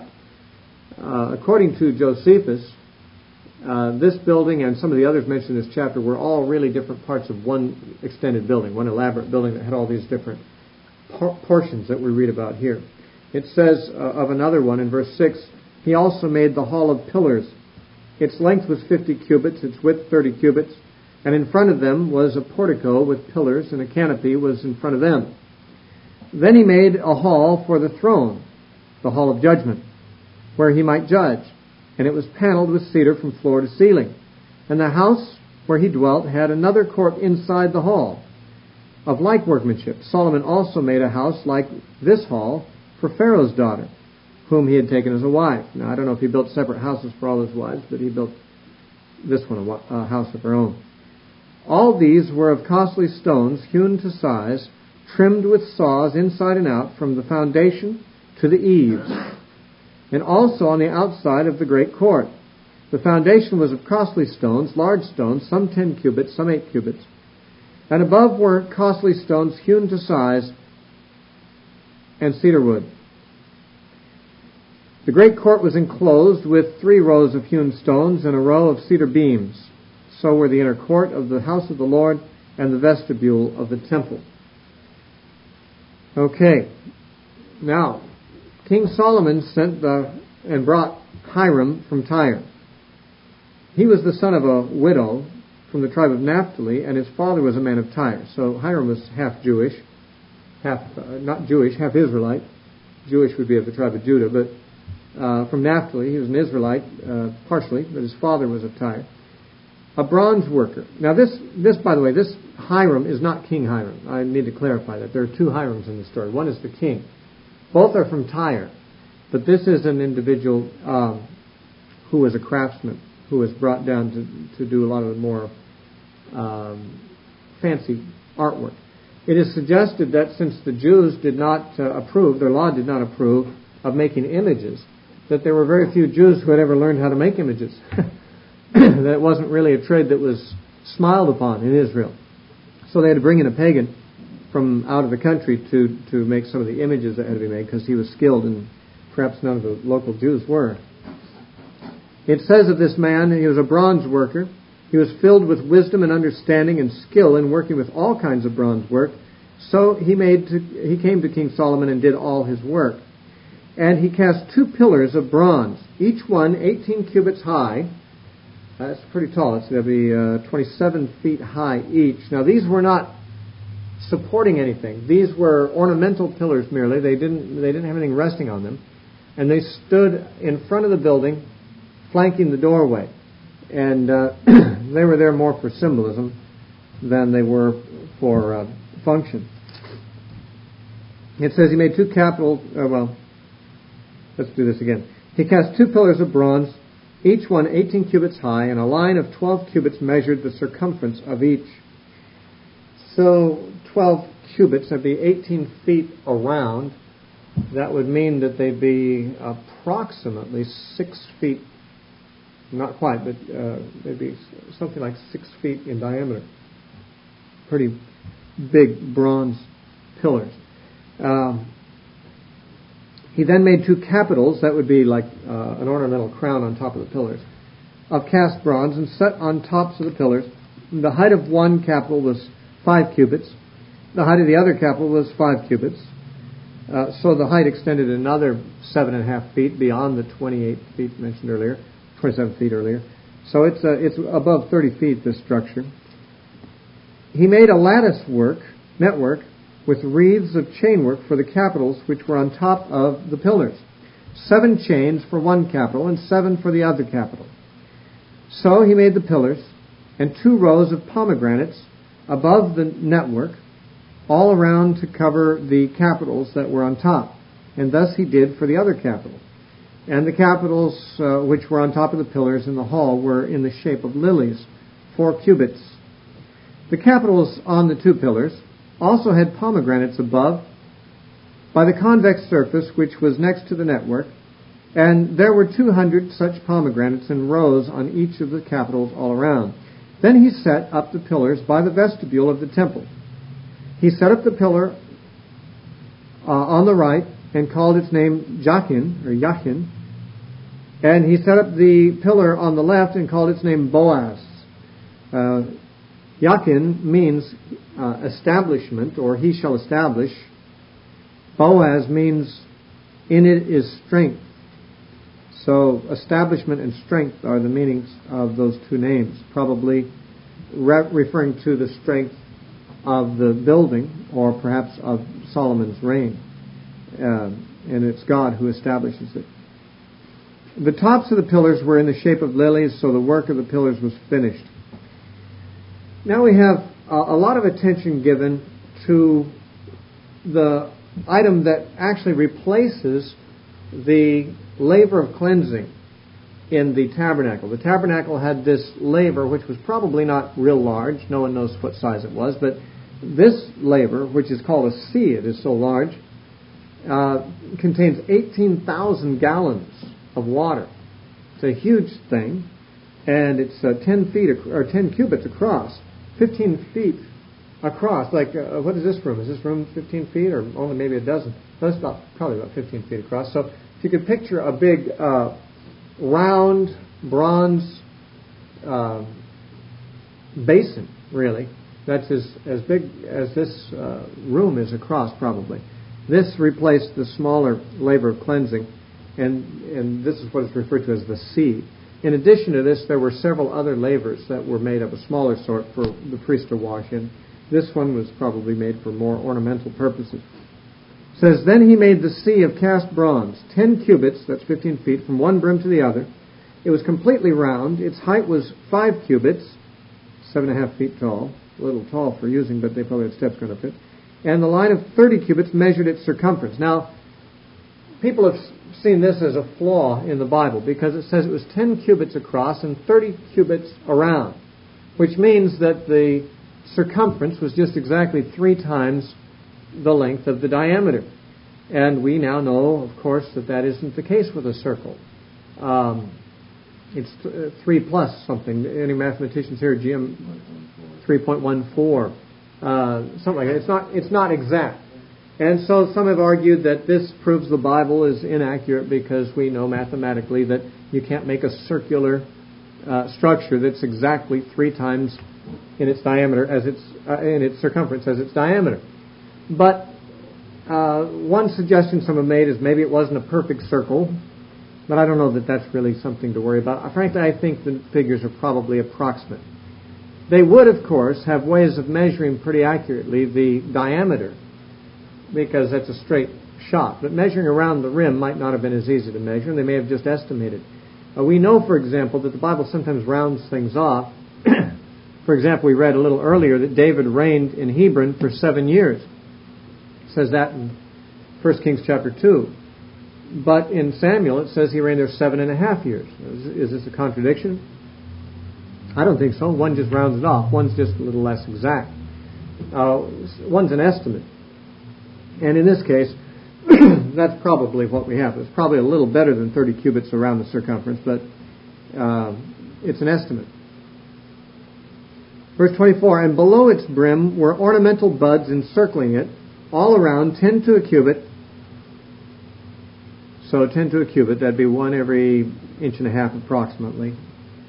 Uh, according to Josephus, uh, this building and some of the others mentioned in this chapter were all really different parts of one extended building, one elaborate building that had all these different por- portions that we read about here. It says uh, of another one in verse six, he also made the hall of pillars. Its length was fifty cubits, its width thirty cubits, and in front of them was a portico with pillars, and a canopy was in front of them. Then he made a hall for the throne, the hall of judgment, where he might judge, and it was paneled with cedar from floor to ceiling. And the house where he dwelt had another court inside the hall, of like workmanship. Solomon also made a house like this hall for Pharaoh's daughter, whom he had taken as a wife. Now, I don't know if he built separate houses for all his wives, but he built this one, a house of her own. All these were of costly stones, hewn to size, trimmed with saws inside and out, from the foundation to the eaves, and also on the outside of the great court. The foundation was of costly stones, large stones, some ten cubits, some eight cubits, and above were costly stones hewn to size, and cedar wood. The great court was enclosed with three rows of hewn stones and a row of cedar beams. So were the inner court of the house of the Lord and the vestibule of the temple. Okay. Now, King Solomon sent the, and brought Hiram from Tyre. He was the son of a widow from the tribe of Naphtali, and his father was a man of Tyre. So Hiram was half Jewish, half, uh, not Jewish, half Israelite. Jewish would be of the tribe of Judah, but uh, from Naphtali, he was an Israelite, uh, partially, but his father was of Tyre. A bronze worker. Now this, this, by the way, this Hiram is not King Hiram. I need to clarify that. There are two Hirams in the story. One is the king. Both are from Tyre. But this is an individual um, who was a craftsman, who was brought down to, to do a lot of the more um, fancy artwork. It is suggested that since the Jews did not uh, approve, their law did not approve of making images, that there were very few Jews who had ever learned how to make images. That wasn't really a trade that was smiled upon in Israel. So they had to bring in a pagan from out of the country to, to make some of the images that had to be made, because he was skilled and perhaps none of the local Jews were. It says of this man, he was a bronze worker. He was filled with wisdom and understanding and skill in working with all kinds of bronze work. So he made to, he came to King Solomon and did all his work. And he cast two pillars of bronze, each one eighteen cubits high. That's pretty tall. It's going to be uh, twenty-seven feet high each. Now these were not supporting anything. These were ornamental pillars merely. They didn't they didn't have anything resting on them. And they stood in front of the building, flanking the doorway. And uh, they were there more for symbolism than they were for uh, function. It says he made two capital, uh, well, let's do this again. He cast two pillars of bronze, each one eighteen cubits high, and a line of twelve cubits measured the circumference of each. So twelve cubits, that'd be eighteen feet around. That would mean that they'd be approximately six feet, not quite, but uh, they'd be something like six feet in diameter. Pretty big bronze pillars. Um, he then made two capitals, that would be like uh, an ornamental crown on top of the pillars, of cast bronze and set on tops of the pillars. And the height of one capital was five cubits. The height of the other capital was five cubits. Uh, so the height extended another seven and a half feet beyond the twenty-eight feet mentioned earlier, twenty-seven feet earlier. So it's uh, it's above thirty feet, this structure. He made a lattice work, network, with wreaths of chainwork for the capitals which were on top of the pillars. Seven chains for one capital and seven for the other capital. So he made the pillars and two rows of pomegranates above the network, all around to cover the capitals that were on top. And thus he did for the other capital. And the capitals uh, which were on top of the pillars in the hall were in the shape of lilies, four cubits. The capitals on the two pillars also had pomegranates above by the convex surface which was next to the network, and there were two hundred such pomegranates in rows on each of the capitals all around. Then he set up the pillars by the vestibule of the temple. He set up the pillar uh, on the right and called its name Jachin, or Yachin, and he set up the pillar on the left and called its name Boaz. Uh, Yachin means uh, establishment, or he shall establish. Boaz means in it is strength. So establishment and strength are the meanings of those two names, probably re- referring to the strength of the building, or perhaps of Solomon's reign. Uh, and it's God who establishes it. The tops of the pillars were in the shape of lilies, so the work of the pillars was finished. Now we have uh, a lot of attention given to the item that actually replaces the laver of cleansing in the tabernacle. The tabernacle had this laver, which was probably not real large. No one knows what size it was, but this laver, which is called a sea, it is so large, uh, contains eighteen thousand gallons of water. It's a huge thing, and it's uh, ten feet ac- or ten cubits across, fifteen feet across. Like, uh, what is this room? Is this room fifteen feet, or only maybe a dozen? That's about probably about fifteen feet across. So if you could picture a big uh, round bronze uh, basin, really. That's as, as big as this uh, room is across, probably. This replaced the smaller laver of cleansing, and, and this is what is referred to as the sea. In addition to this, there were several other lavers that were made of a smaller sort for the priest to wash in. This one was probably made for more ornamental purposes. It says, then he made the sea of cast bronze, ten cubits, that's fifteen feet, from one brim to the other. It was completely round. Its height was five cubits, seven and a half feet tall. A little tall for using, but they probably had steps going up it. And the line of thirty cubits measured its circumference. Now, people have seen this as a flaw in the Bible because it says it was ten cubits across and thirty cubits around, which means that the circumference was just exactly three times the length of the diameter. And we now know, of course, that that isn't the case with a circle. Um, it's th- three plus something. Any mathematicians here? G M three point one four. Uh, something like that. It's not, it's not exact. And so some have argued that this proves the Bible is inaccurate because we know mathematically that you can't make a circular uh, structure that's exactly three times in its diameter as its uh, in its circumference as its diameter. But uh, one suggestion some have made is maybe it wasn't a perfect circle, but I don't know that that's really something to worry about. Frankly, I think the figures are probably approximate. They would, of course, have ways of measuring pretty accurately the diameter, because that's a straight shot. But measuring around the rim might not have been as easy to measure, and they may have just estimated. Uh, we know, for example, that the Bible sometimes rounds things off. For example, we read a little earlier that David reigned in Hebron for seven years. It says that in First Kings chapter two. But in Samuel, it says he reigned there seven and a half years. Is, is this a contradiction? I don't think so. One just rounds it off. One's just a little less exact. Uh, one's an estimate. And in this case, that's probably what we have. It's probably a little better than thirty cubits around the circumference, but uh, it's an estimate. Verse twenty-four, and below its brim were ornamental buds encircling it, all around, ten to a cubit. So ten to a cubit, that'd be one every inch and a half approximately.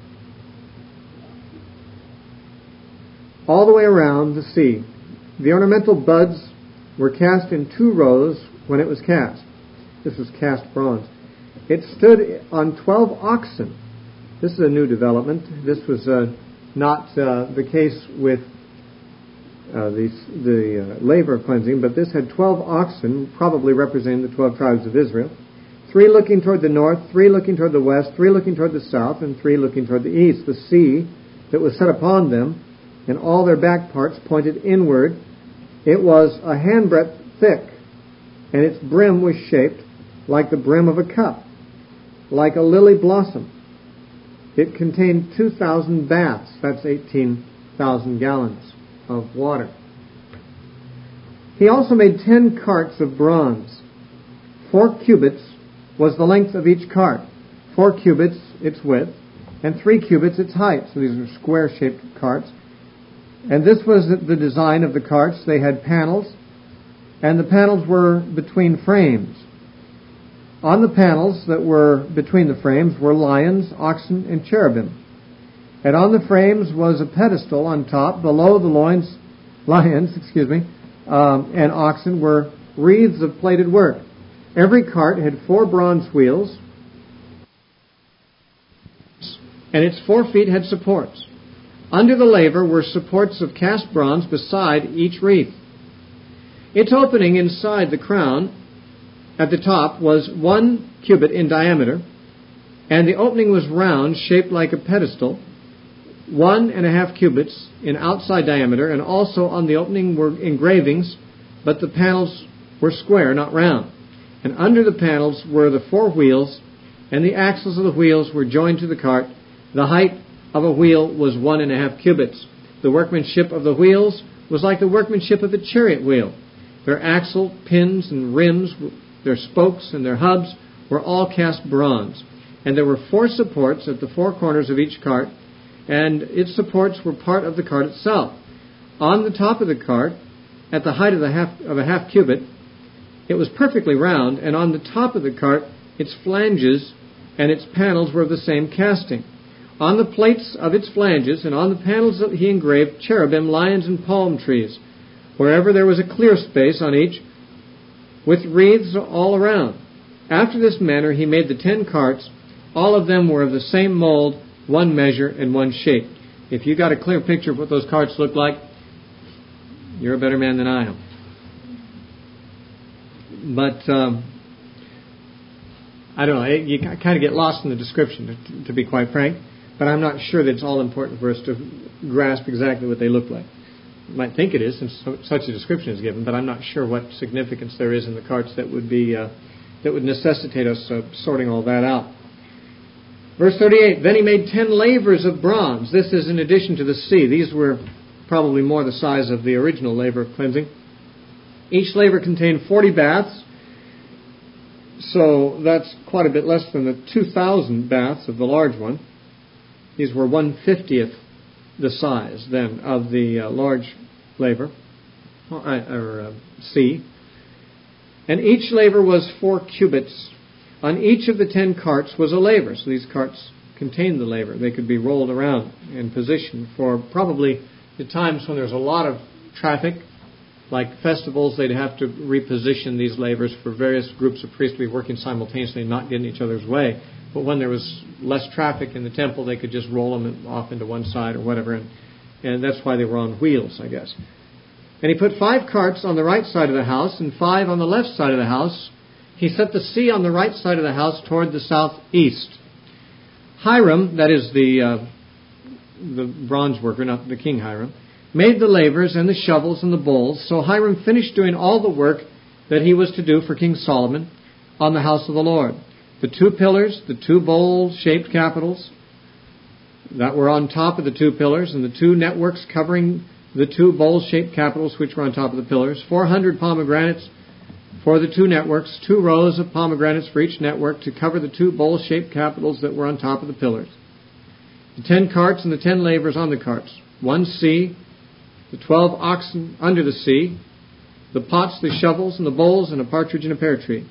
All the way around the sea. The ornamental buds were cast in two rows when it was cast. This was cast bronze. It stood on twelve oxen. This is a new development. This was uh, not uh, the case with uh, the, the uh, laver of cleansing, but this had twelve oxen, probably representing the twelve tribes of Israel. Three looking toward the north, three looking toward the west, three looking toward the south, and three looking toward the east. The sea that was set upon them, and all their back parts pointed inward. It was a handbreadth thick, and its brim was shaped like the brim of a cup, like a lily blossom. It contained two thousand baths. That's eighteen thousand gallons of water. He also made ten carts of bronze. Four cubits was the length of each cart. Four cubits its width, and three cubits its height. So these are square-shaped carts. And this was the design of the carts. They had panels, and the panels were between frames. On the panels that were between the frames were lions, oxen, and cherubim. And on the frames was a pedestal on top. Below the loins, lions, excuse me, um, and oxen were wreaths of plated work. Every cart had four bronze wheels, and its four feet had supports. Under the laver were supports of cast bronze beside each wreath. Its opening inside the crown at the top was one cubit in diameter, and the opening was round, shaped like a pedestal, one and a half cubits in outside diameter, and also on the opening were engravings, but the panels were square, not round. And under the panels were the four wheels, and the axles of the wheels were joined to the cart. The height of a wheel was one and a half cubits. The workmanship of the wheels was like the workmanship of a chariot wheel. Their axle, pins, and rims, their spokes, and their hubs were all cast bronze. And there were four supports at the four corners of each cart, and its supports were part of the cart itself. On the top of the cart, at the height of, the half, of a half cubit, it was perfectly round, and on the top of the cart, its flanges and its panels were of the same casting. On the plates of its flanges and on the panels he engraved cherubim, lions, and palm trees, wherever there was a clear space on each, with wreaths all around. After this manner he made the ten carts. All of them were of the same mold, one measure, and one shape. If you got a clear picture of what those carts look like, you're a better man than I am. But um, I don't know. You kind of get lost in the description, to, to be quite frank. But I'm not sure that it's all important for us to grasp exactly what they look like. You might think it is, since so, such a description is given, but I'm not sure what significance there is in the carts that would be uh, that would necessitate us uh, sorting all that out. Verse thirty-eight, then he made ten lavers of bronze. This is in addition to the sea. These were probably more the size of the original laver of cleansing. Each laver contained forty baths, so that's quite a bit less than the two thousand baths of the large one. These were one fiftieth the size, then, of the uh, large laver, or, or uh, sea. And each laver was four cubits. On each of the ten carts was a laver. So these carts contained the laver. They could be rolled around and positioned for probably the times when there's a lot of traffic, like festivals. They'd have to reposition these lavers for various groups of priests to be working simultaneously and not get in each other's way. But when there was less traffic in the temple, they could just roll them off into one side or whatever. And, and that's why they were on wheels, I guess. And he put five carts on the right side of the house and five on the left side of the house. He set the sea on the right side of the house toward the southeast. Hiram, that is the uh, the bronze worker, not the king Hiram, made the lavers and the shovels and the bowls. So Hiram finished doing all the work that he was to do for King Solomon on the house of the Lord. The two pillars, the two bowl-shaped capitals that were on top of the two pillars, and the two networks covering the two bowl-shaped capitals which were on top of the pillars, four hundred pomegranates for the two networks, two rows of pomegranates for each network to cover the two bowl-shaped capitals that were on top of the pillars. The ten carts and the ten lavers on the carts, one sea, the twelve oxen under the sea, the pots, the shovels, and the bowls, and a partridge in a pear tree.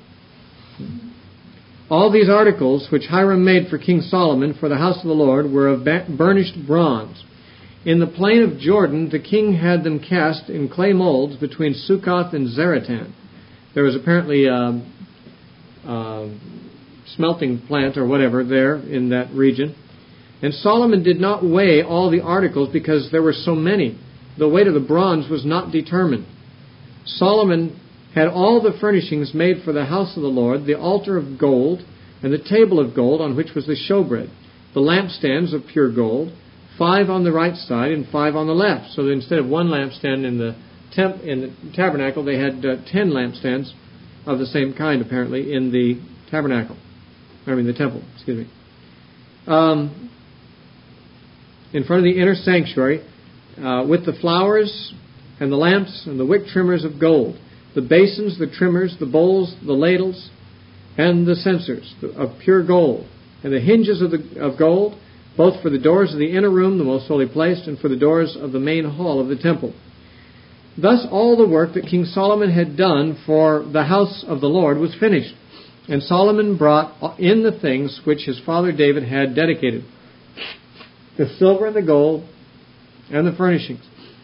All these articles which Hiram made for King Solomon for the house of the Lord were of burnished bronze. In the plain of Jordan, the king had them cast in clay molds between Succoth and Zaratan. There was apparently a, a smelting plant or whatever there in that region. And Solomon did not weigh all the articles because there were so many. The weight of the bronze was not determined. Solomon had all the furnishings made for the house of the Lord, the altar of gold, and the table of gold on which was the showbread, the lampstands of pure gold, five on the right side and five on the left. So that instead of one lampstand in the temp- in the tabernacle, they had uh, ten lampstands of the same kind, apparently, in the tabernacle. I mean, the temple, excuse me. Um, in front of the inner sanctuary, uh, with the flowers and the lamps and the wick trimmers of gold, the basins, the trimmers, the bowls, the ladles, and the censers of pure gold, and the hinges of, the, of gold, both for the doors of the inner room, the most holy place, and for the doors of the main hall of the temple. Thus all the work that King Solomon had done for the house of the Lord was finished. And Solomon brought in the things which his father David had dedicated, the silver and the gold and the furnishings.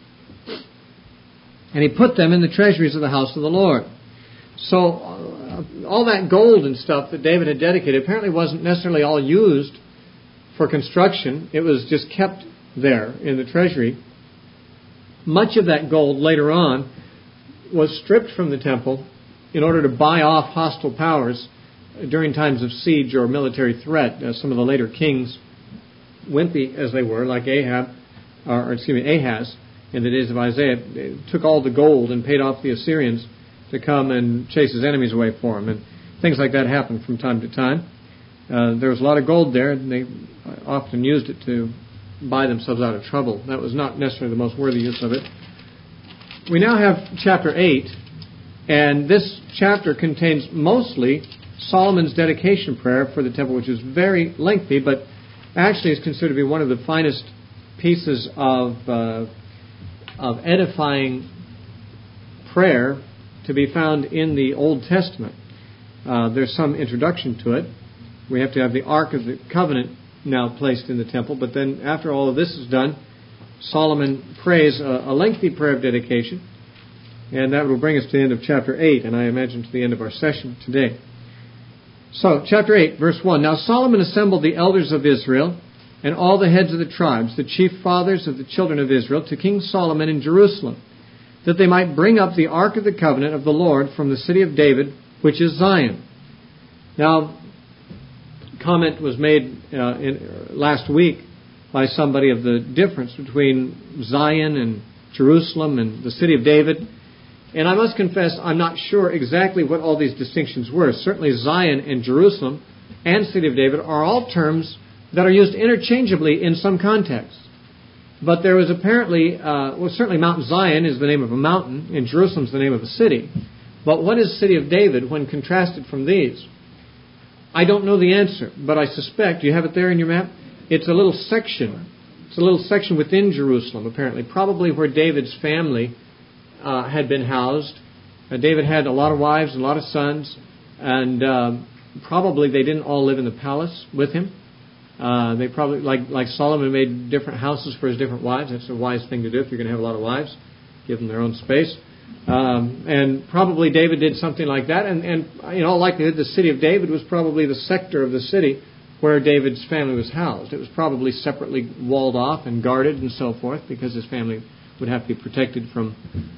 And he put them in the treasuries of the house of the Lord. So uh, all that gold and stuff that David had dedicated apparently wasn't necessarily all used for construction. It was just kept there in the treasury. Much of that gold later on was stripped from the temple in order to buy off hostile powers during times of siege or military threat. Uh, some of the later kings, wimpy as they were, like Ahab, or excuse me, Ahaz, in the days of Isaiah, took all the gold and paid off the Assyrians to come and chase his enemies away for him. And things like that happened from time to time. Uh, there was a lot of gold there, and they often used it to buy themselves out of trouble. That was not necessarily the most worthy use of it. We now have chapter eight, and this chapter contains mostly Solomon's dedication prayer for the temple, which is very lengthy, but actually is considered to be one of the finest pieces of uh, of edifying prayer to be found in the Old Testament. Uh, there's some introduction to it. We have to have the Ark of the Covenant now placed in the temple. But then after all of this is done, Solomon prays a, a lengthy prayer of dedication, and that will bring us to the end of chapter eight, and I imagine to the end of our session today. So, chapter eight, verse one. Now Solomon assembled the elders of Israel and all the heads of the tribes, the chief fathers of the children of Israel, to King Solomon in Jerusalem, that they might bring up the ark of the covenant of the Lord from the city of David, which is Zion. Now, comment was made uh, in, uh, last week by somebody of the difference between Zion and Jerusalem and the city of David. And I must confess, I'm not sure exactly what all these distinctions were. Certainly Zion and Jerusalem and city of David are all terms that are used interchangeably in some contexts. But there was apparently, uh, well, certainly Mount Zion is the name of a mountain, and Jerusalem is the name of a city. But what is city of David when contrasted from these? I don't know the answer, but I suspect, do you have it there in your map? It's a little section. It's a little section within Jerusalem, apparently, probably where David's family uh, had been housed. Uh, David had a lot of wives and a lot of sons, and uh, probably they didn't all live in the palace with him. Uh, they probably, like like Solomon, made different houses for his different wives. That's a wise thing to do if you're going to have a lot of wives. Give them their own space. Um, and probably David did something like that. And, and in all likelihood, the city of David was probably the sector of the city where David's family was housed. It was probably separately walled off and guarded and so forth, because his family would have to be protected from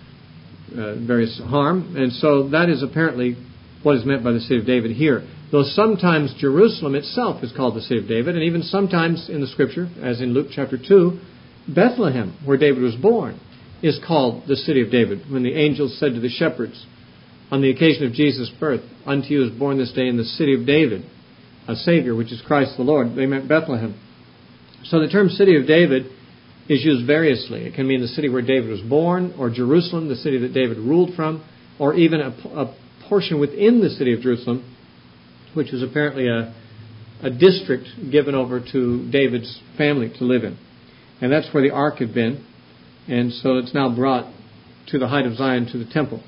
uh, various harm. And so that is apparently what is meant by the city of David here. Though sometimes Jerusalem itself is called the city of David, and even sometimes in the Scripture, as in Luke chapter two, Bethlehem, where David was born, is called the city of David. When the angels said to the shepherds, on the occasion of Jesus' birth, unto you is born this day in the city of David a Savior, which is Christ the Lord, they meant Bethlehem. So the term city of David is used variously. It can mean the city where David was born, or Jerusalem, the city that David ruled from, or even a, a portion within the city of Jerusalem, which was apparently a, a district given over to David's family to live in. And that's where the ark had been. And so it's now brought to the height of Zion, to the temple.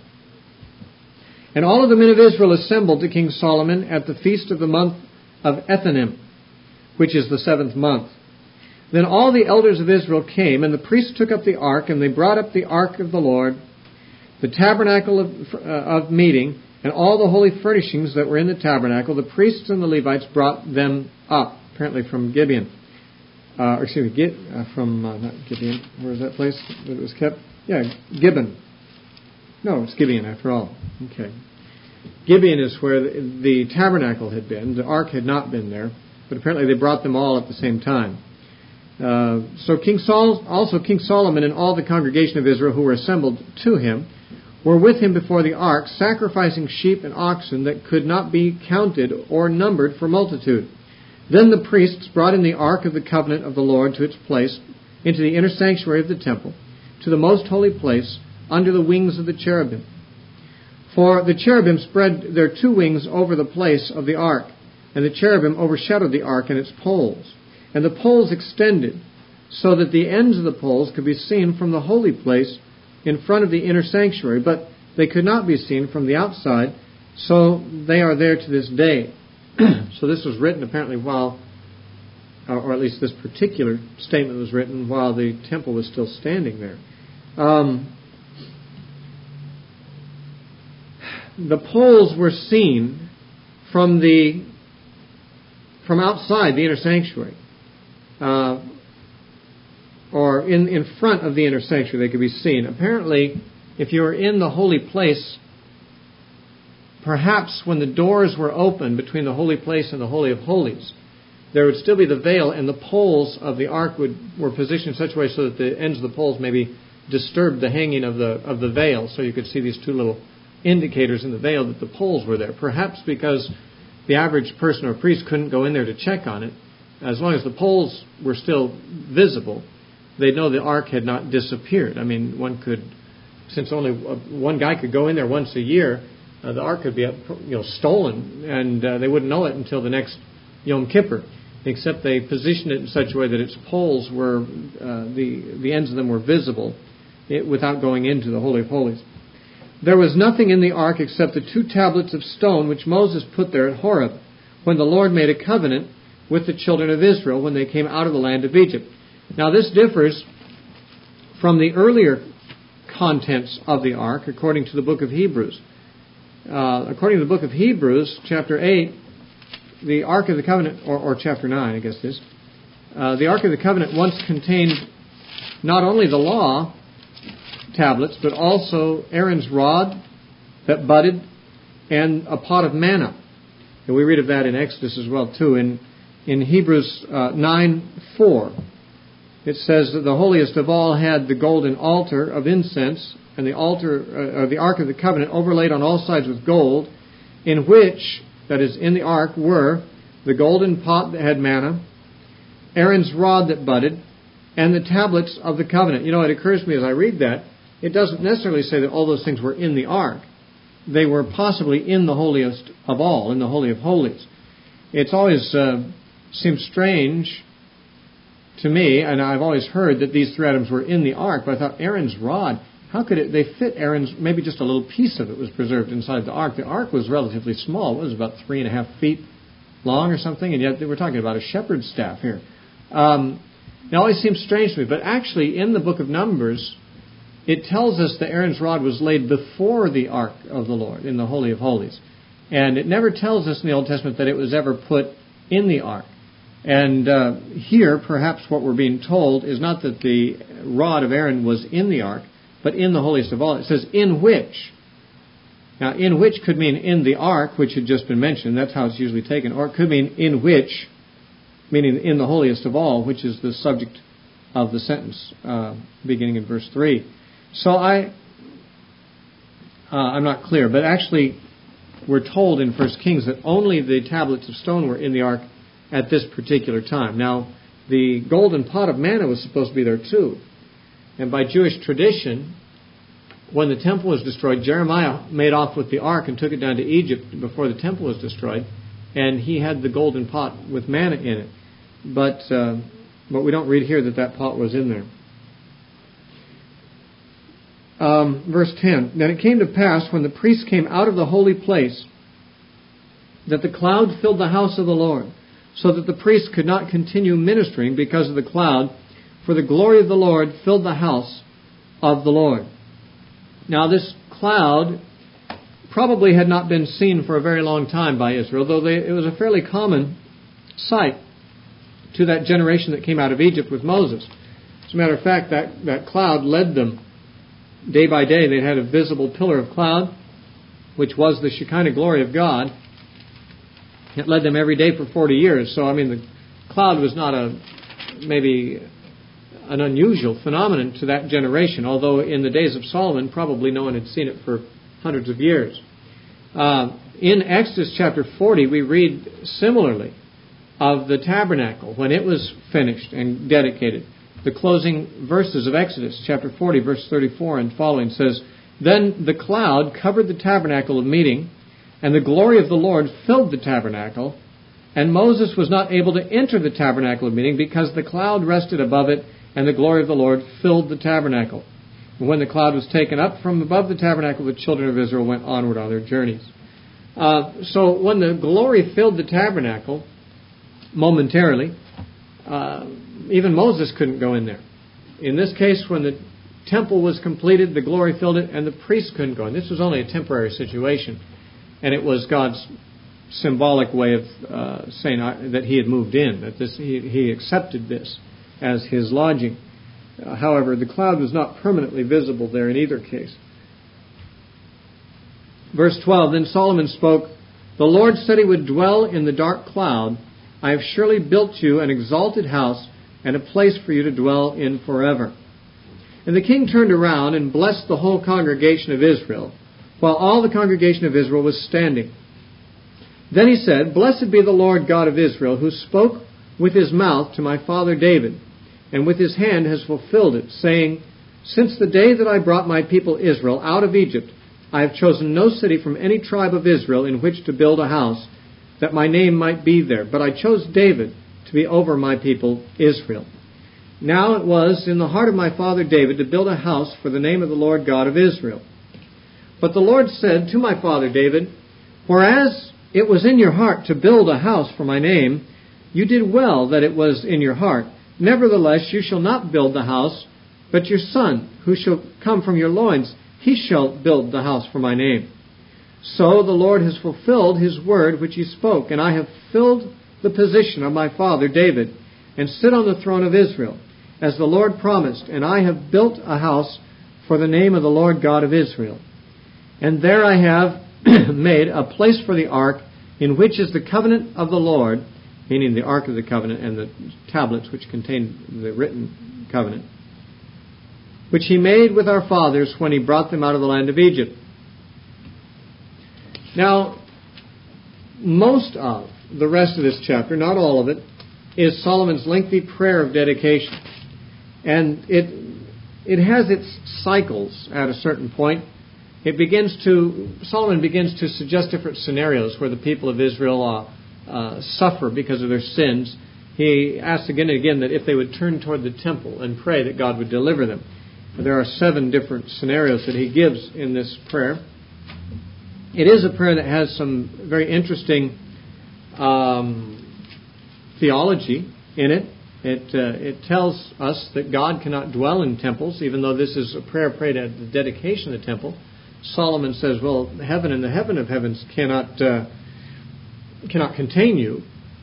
And all of the men of Israel assembled to King Solomon at the feast of the month of Ethanim, which is the seventh month. Then all the elders of Israel came, and the priests took up the ark, and they brought up the ark of the Lord, the tabernacle of, uh, of meeting, and all the holy furnishings that were in the tabernacle. The priests and the Levites brought them up, apparently from Gibeon. Uh, or excuse me, Gid, uh, from, uh, not Gibeon, where is that place that it was kept? Yeah, Gibeon. No, it's Gibeon after all. Okay. Gibeon is where the, the tabernacle had been. The ark had not been there, but apparently they brought them all at the same time. Uh, so King Saul, also King Solomon and all the congregation of Israel who were assembled to him were with him before the ark, sacrificing sheep and oxen that could not be counted or numbered for multitude. Then the priests brought in the ark of the covenant of the Lord to its place, into the inner sanctuary of the temple, to the most holy place, under the wings of the cherubim. For the cherubim spread their two wings over the place of the ark, and the cherubim overshadowed the ark and its poles. And the poles extended, so that the ends of the poles could be seen from the holy place in front of the inner sanctuary, but they could not be seen from the outside, so they are there to this day. So this was written apparently while, or at least this particular statement was written while the temple was still standing there. Um, the poles were seen from the from outside the inner sanctuary, uh, or in, in front of the inner sanctuary they could be seen. Apparently, if you were in the holy place, perhaps when the doors were open between the holy place and the Holy of Holies, there would still be the veil, and the poles of the ark would, were positioned in such a way so that the ends of the poles maybe disturbed the hanging of the of the veil, so you could see these two little indicators in the veil that the poles were there. Perhaps because the average person or priest couldn't go in there to check on it. As long as the poles were still visible, they'd know the ark had not disappeared. I mean, one could, since only one guy could go in there once a year, uh, the ark could be, you know, stolen, and uh, they wouldn't know it until the next Yom Kippur. Except they positioned it in such a way that its poles were, uh, the the ends of them were visible, it, without going into the Holy of Holies. There was nothing in the ark except the two tablets of stone which Moses put there at Horeb, when the Lord made a covenant with the children of Israel when they came out of the land of Egypt. Now this differs from the earlier contents of the ark according to the book of Hebrews. Uh, according to the book of Hebrews, chapter eight, the Ark of the Covenant, or, or chapter nine, I guess it is, uh, the Ark of the Covenant once contained not only the law tablets, but also Aaron's rod that budded and a pot of manna. And we read of that in Exodus as well, too. In, in Hebrews uh, nine four, it says that the holiest of all had the golden altar of incense, and the altar, uh, or the Ark of the Covenant overlaid on all sides with gold, in which, that is, in the ark, were the golden pot that had manna, Aaron's rod that budded, and the tablets of the covenant. You know, it occurs to me as I read that, it doesn't necessarily say that all those things were in the ark. They were possibly in the holiest of all, in the Holy of Holies. It's always uh, seems strange to me, and I've always heard that these three items were in the ark, but I thought Aaron's rod, how could it, they fit Aaron's, maybe just a little piece of it was preserved inside the ark. The ark was relatively small. It was about three and a half feet long or something, and yet they were talking about a shepherd's staff here. Um, it always seems strange to me, but actually in the book of Numbers, it tells us that Aaron's rod was laid before the ark of the Lord in the Holy of Holies. And it never tells us in the Old Testament that it was ever put in the ark. And uh, here, perhaps what we're being told is not that the rod of Aaron was in the ark, but in the holiest of all. It says, in which. Now, in which could mean in the ark, which had just been mentioned. That's how it's usually taken. Or it could mean in which, meaning in the holiest of all, which is the subject of the sentence uh, beginning in verse three. So I, uh, I'm not clear, but actually we're told in First Kings that only the tablets of stone were in the ark at this particular time. Now, the golden pot of manna was supposed to be there too. And by Jewish tradition, when the temple was destroyed, Jeremiah made off with the ark and took it down to Egypt before the temple was destroyed, and he had the golden pot with manna in it. But uh, but we don't read here that that pot was in there. Um, verse ten, Then it came to pass, when the priests came out of the holy place, that the cloud filled the house of the Lord, so that the priests could not continue ministering because of the cloud, for the glory of the Lord filled the house of the Lord. Now this cloud probably had not been seen for a very long time by Israel, though they, it was a fairly common sight to that generation that came out of Egypt with Moses. As a matter of fact, that, that cloud led them day by day. They had a visible pillar of cloud, which was the Shekinah glory of God. It led them every day for forty years. So, I mean, the cloud was not a maybe an unusual phenomenon to that generation, although in the days of Solomon, probably no one had seen it for hundreds of years. Uh, in Exodus chapter forty, we read similarly of the tabernacle when it was finished and dedicated. The closing verses of Exodus chapter forty, verse thirty-four and following says, Then the cloud covered the tabernacle of meeting, and the glory of the Lord filled the tabernacle, and Moses was not able to enter the tabernacle of meeting because the cloud rested above it, and the glory of the Lord filled the tabernacle. And when the cloud was taken up from above the tabernacle, the children of Israel went onward on their journeys. Uh, so when the glory filled the tabernacle, momentarily, uh, even Moses couldn't go in there. In this case, when the temple was completed, the glory filled it, and the priests couldn't go in. This was only a temporary situation, and it was God's symbolic way of uh, saying that He had moved in, that this He, he accepted this as His lodging. Uh, however, the cloud was not permanently visible there in either case. Verse twelve, Then Solomon spoke, The Lord said He would dwell in the dark cloud. I have surely built you an exalted house and a place for you to dwell in forever. And the king turned around and blessed the whole congregation of Israel, while all the congregation of Israel was standing. Then he said, Blessed be the Lord God of Israel, who spoke with His mouth to my father David, and with His hand has fulfilled it, saying, Since the day that I brought my people Israel out of Egypt, I have chosen no city from any tribe of Israel in which to build a house, that my name might be there. But I chose David to be over my people Israel. Now it was in the heart of my father David to build a house for the name of the Lord God of Israel. But the Lord said to my father David, Whereas it was in your heart to build a house for my name, You did well that it was in your heart. Nevertheless, you shall not build the house, but your son, who shall come from your loins, he shall build the house for my name. So the Lord has fulfilled his word which he spoke, and I have filled the position of my father David, and sit on the throne of Israel, as the Lord promised, and I have built a house for the name of the Lord God of Israel. And there I have made a place for the ark, in which is the covenant of the Lord, meaning the ark of the covenant and the tablets which contain the written covenant, which he made with our fathers when he brought them out of the land of Egypt. Now, most of the rest of this chapter, not all of it, is Solomon's lengthy prayer of dedication. And it it has its cycles at a certain point. It begins to, Solomon begins to suggest different scenarios where the people of Israel uh, uh, suffer because of their sins. He asks again and again that if they would turn toward the temple and pray that God would deliver them. There are seven different scenarios that he gives in this prayer. It is a prayer that has some very interesting um, theology in it. It uh, it tells us that God cannot dwell in temples, even though this is a prayer prayed at the dedication of the temple. Solomon says, well, heaven and the heaven of heavens cannot uh, cannot contain you.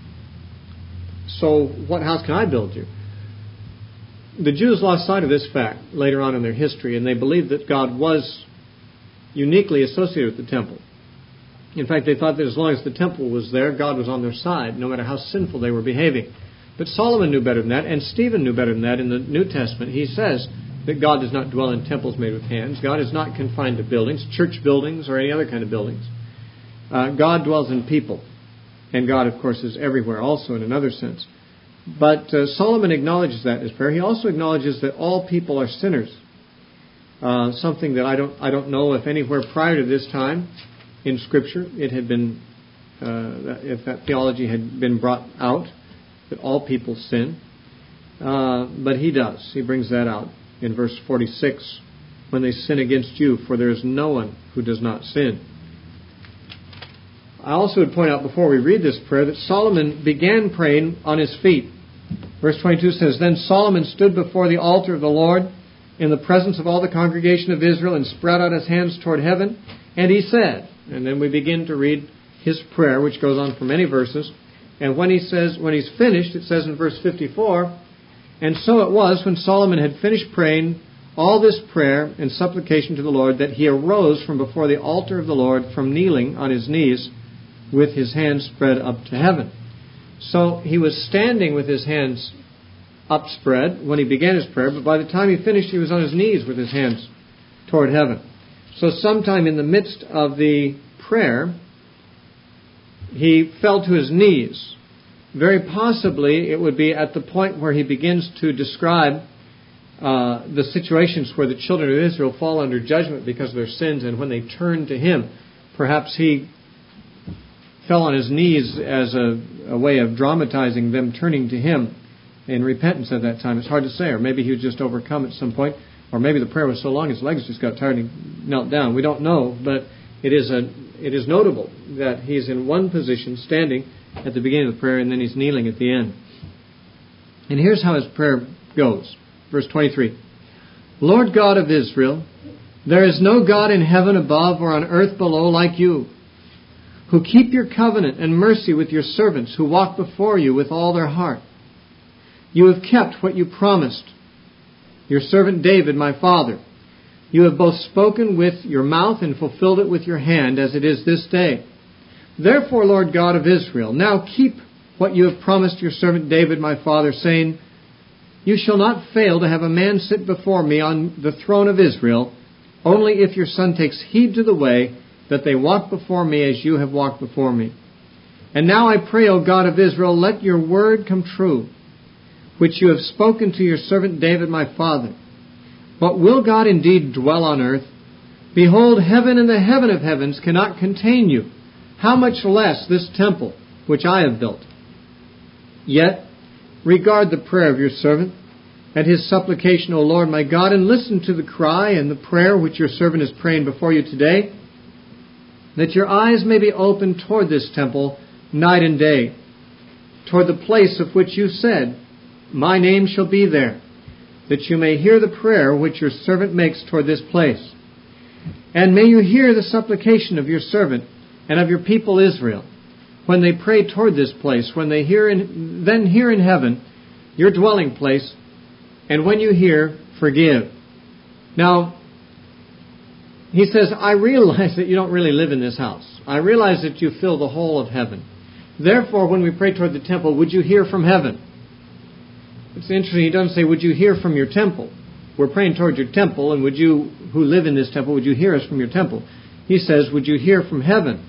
So what house can I build you? The Jews lost sight of this fact later on in their history, and they believed that God was uniquely associated with the temple. In fact, they thought that as long as the temple was there, God was on their side, no matter how sinful they were behaving. But Solomon knew better than that, and Stephen knew better than that in the New Testament. He says that God does not dwell in temples made with hands. God is not confined to buildings, church buildings, or any other kind of buildings. Uh, God dwells in people. And God, of course, is everywhere also in another sense. But uh, Solomon acknowledges that in his prayer. He also acknowledges that all people are sinners. Uh, something that I don't I don't know if anywhere prior to this time in Scripture it had been, uh, if that theology had been brought out, that all people sin. Uh, but he does. He brings that out in verse forty-six, when they sin against you, for there is no one who does not sin. I also would point out before we read this prayer that Solomon began praying on his feet. Verse twenty-two says, Then Solomon stood before the altar of the Lord in the presence of all the congregation of Israel and spread out his hands toward heaven, and he said, and then we begin to read his prayer, which goes on for many verses. And when he says, when he's finished, it says in verse fifty-four, And so it was when Solomon had finished praying all this prayer and supplication to the Lord that he arose from before the altar of the Lord from kneeling on his knees with his hands spread up to heaven. So he was standing with his hands upspread when he began his prayer, but by the time he finished, he was on his knees with his hands toward heaven. So sometime in the midst of the prayer, he fell to his knees. Very possibly it would be at the point where he begins to describe uh, the situations where the children of Israel fall under judgment because of their sins, and when they turn to him, perhaps he fell on his knees as a, a way of dramatizing them turning to him in repentance at that time. It's hard to say. Or maybe he was just overcome at some point. Or maybe the prayer was so long his legs just got tired and he knelt down. We don't know, but it is a it is notable that he's in one position, standing at the beginning of the prayer, and then he's kneeling at the end. And here's how his prayer goes. Verse twenty-three. Lord God of Israel, there is no God in heaven above or on earth below like you, who keep your covenant and mercy with your servants who walk before you with all their heart. You have kept what you promised your servant David, my father. You have both spoken with your mouth and fulfilled it with your hand, as it is this day. Therefore, Lord God of Israel, now keep what you have promised your servant David, my father, saying, You shall not fail to have a man sit before me on the throne of Israel, only if your son takes heed to the way that they walk before me as you have walked before me. And now I pray, O God of Israel, let your word come true, which you have spoken to your servant David my father. But will God indeed dwell on earth? Behold, heaven and the heaven of heavens cannot contain you. How much less this temple which I have built? Yet regard the prayer of your servant and his supplication, O Lord my God, and listen to the cry and the prayer which your servant is praying before you today, that your eyes may be opened toward this temple night and day. toward the place of which you said, My name shall be there, that you may hear the prayer which your servant makes toward this place. And may you hear the supplication of your servant and of your people Israel, when they pray toward this place, when they hear in, then hear in heaven your dwelling place, and when you hear, forgive. Now, he says, I realize that you don't really live in this house. I realize that you fill the whole of heaven. Therefore, when we pray toward the temple, would you hear from heaven? It's interesting, he doesn't say, would you hear from your temple? We're praying toward your temple, and would you, who live in this temple, would you hear us from your temple? He says, would you hear from heaven?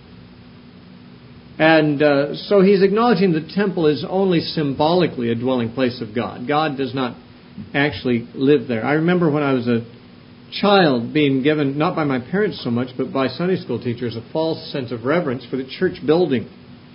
And uh, so he's acknowledging the temple is only symbolically a dwelling place of God. God does not actually live there. I remember when I was a child being given, not by my parents so much, but by Sunday school teachers, a false sense of reverence for the church building.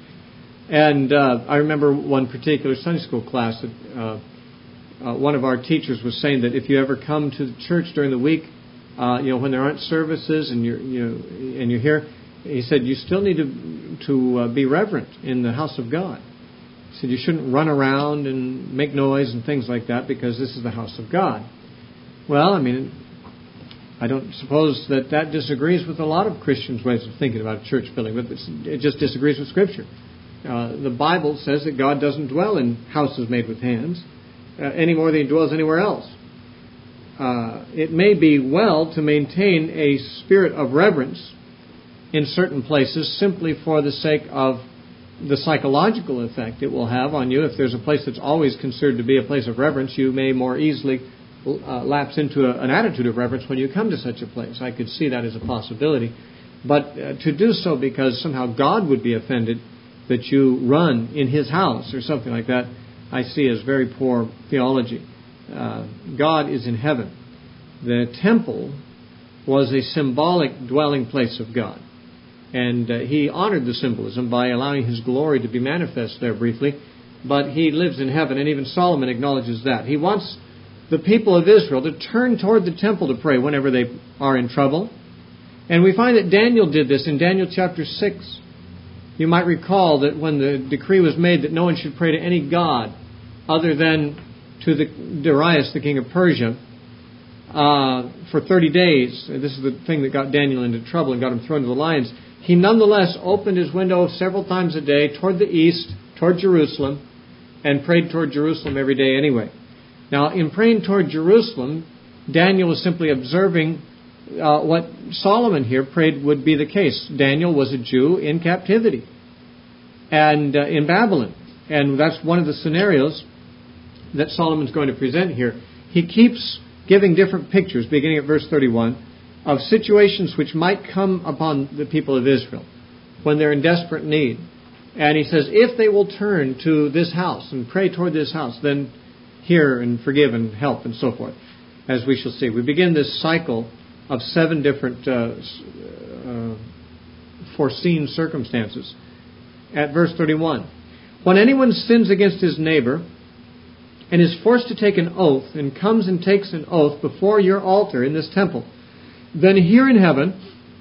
And uh, I remember one particular Sunday school class that uh, uh, one of our teachers was saying that if you ever come to the church during the week, uh, you know, when there aren't services and you're, you know, and you're here, he said, you still need to, to uh, be reverent in the house of God. He said, you shouldn't run around and make noise and things like that because this is the house of God. Well, I mean, I don't suppose that that disagrees with a lot of Christians' ways of thinking about a church building, but it just disagrees with Scripture. Uh, the Bible says that God doesn't dwell in houses made with hands uh, any more than He dwells anywhere else. Uh, it may be well to maintain a spirit of reverence in certain places simply for the sake of the psychological effect it will have on you. If there's a place that's always considered to be a place of reverence, you may more easily uh, lapse into a, an attitude of reverence when you come to such a place. I could see that as a possibility. But uh, to do so because somehow God would be offended that you run in His house or something like that, I see as very poor theology. Uh, God is in heaven. The temple was a symbolic dwelling place of God. And uh, He honored the symbolism by allowing His glory to be manifest there briefly. But He lives in heaven, and even Solomon acknowledges that. He wants the people of Israel to turn toward the temple to pray whenever they are in trouble. And we find that Daniel did this in Daniel chapter six. You might recall that when the decree was made that no one should pray to any god other than to the Darius, the king of Persia, uh, for thirty days, this is the thing that got Daniel into trouble and got him thrown to the lions, he nonetheless opened his window several times a day toward the east, toward Jerusalem, and prayed toward Jerusalem every day anyway. Now, in praying toward Jerusalem, Daniel was simply observing Uh, what Solomon here prayed would be the case. Daniel was a Jew in captivity and uh, in Babylon. And that's one of the scenarios that Solomon's going to present here. He keeps giving different pictures, beginning at verse thirty-one, of situations which might come upon the people of Israel when they're in desperate need. And he says, if they will turn to this house and pray toward this house, then hear and forgive and help and so forth, as we shall see. We begin this cycle of seven different uh, uh, foreseen circumstances. At verse thirty-one, when anyone sins against his neighbor and is forced to take an oath and comes and takes an oath before your altar in this temple, then hear in heaven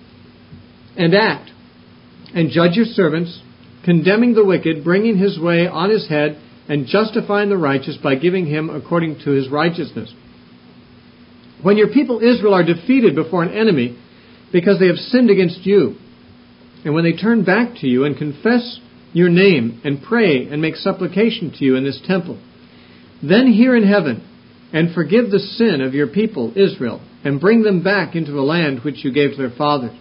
and act and judge your servants, condemning the wicked, bringing his way on his head, and justifying the righteous by giving him according to his righteousness. When your people Israel are defeated before an enemy because they have sinned against you, and when they turn back to you and confess your name and pray and make supplication to you in this temple, then hear in heaven and forgive the sin of your people Israel and bring them back into the land which you gave to their fathers.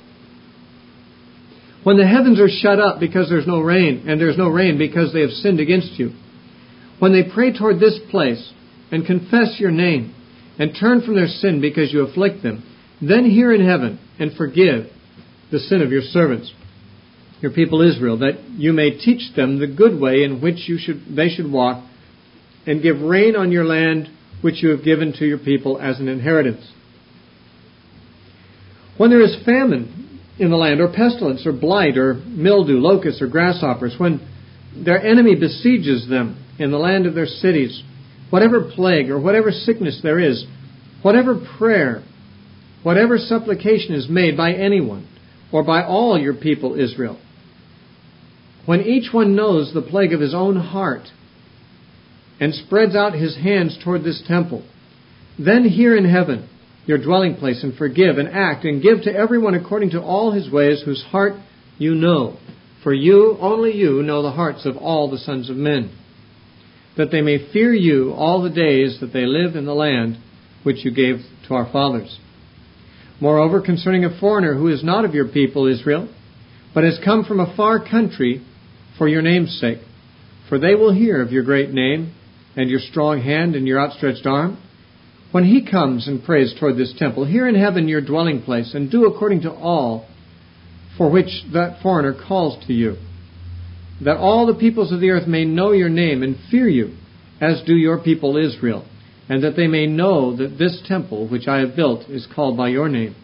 When the heavens are shut up because there's no rain, and there's no rain because they have sinned against you, when they pray toward this place and confess your name and turn from their sin because you afflict them, then hear in heaven and forgive the sin of your servants, your people Israel, that you may teach them the good way in which you should they should walk, and give rain on your land which you have given to your people as an inheritance. When there is famine in the land, or pestilence, or blight, or mildew, locusts, or grasshoppers, when their enemy besieges them in the land of their cities, whatever plague or whatever sickness there is, whatever prayer, whatever supplication is made by anyone or by all your people Israel, when each one knows the plague of his own heart and spreads out his hands toward this temple, then hear in heaven your dwelling place, and forgive and act and give to everyone according to all his ways, whose heart you know. For you, only you, know the hearts of all the sons of men, that they may fear you all the days that they live in the land which you gave to our fathers. Moreover, concerning a foreigner who is not of your people Israel, but has come from a far country for your name's sake, for they will hear of your great name and your strong hand and your outstretched arm, when he comes and prays toward this temple, hear in heaven your dwelling place, and do according to all for which that foreigner calls to you, that all the peoples of the earth may know your name and fear you, as do your people Israel, and that they may know that this temple which I have built is called by your name.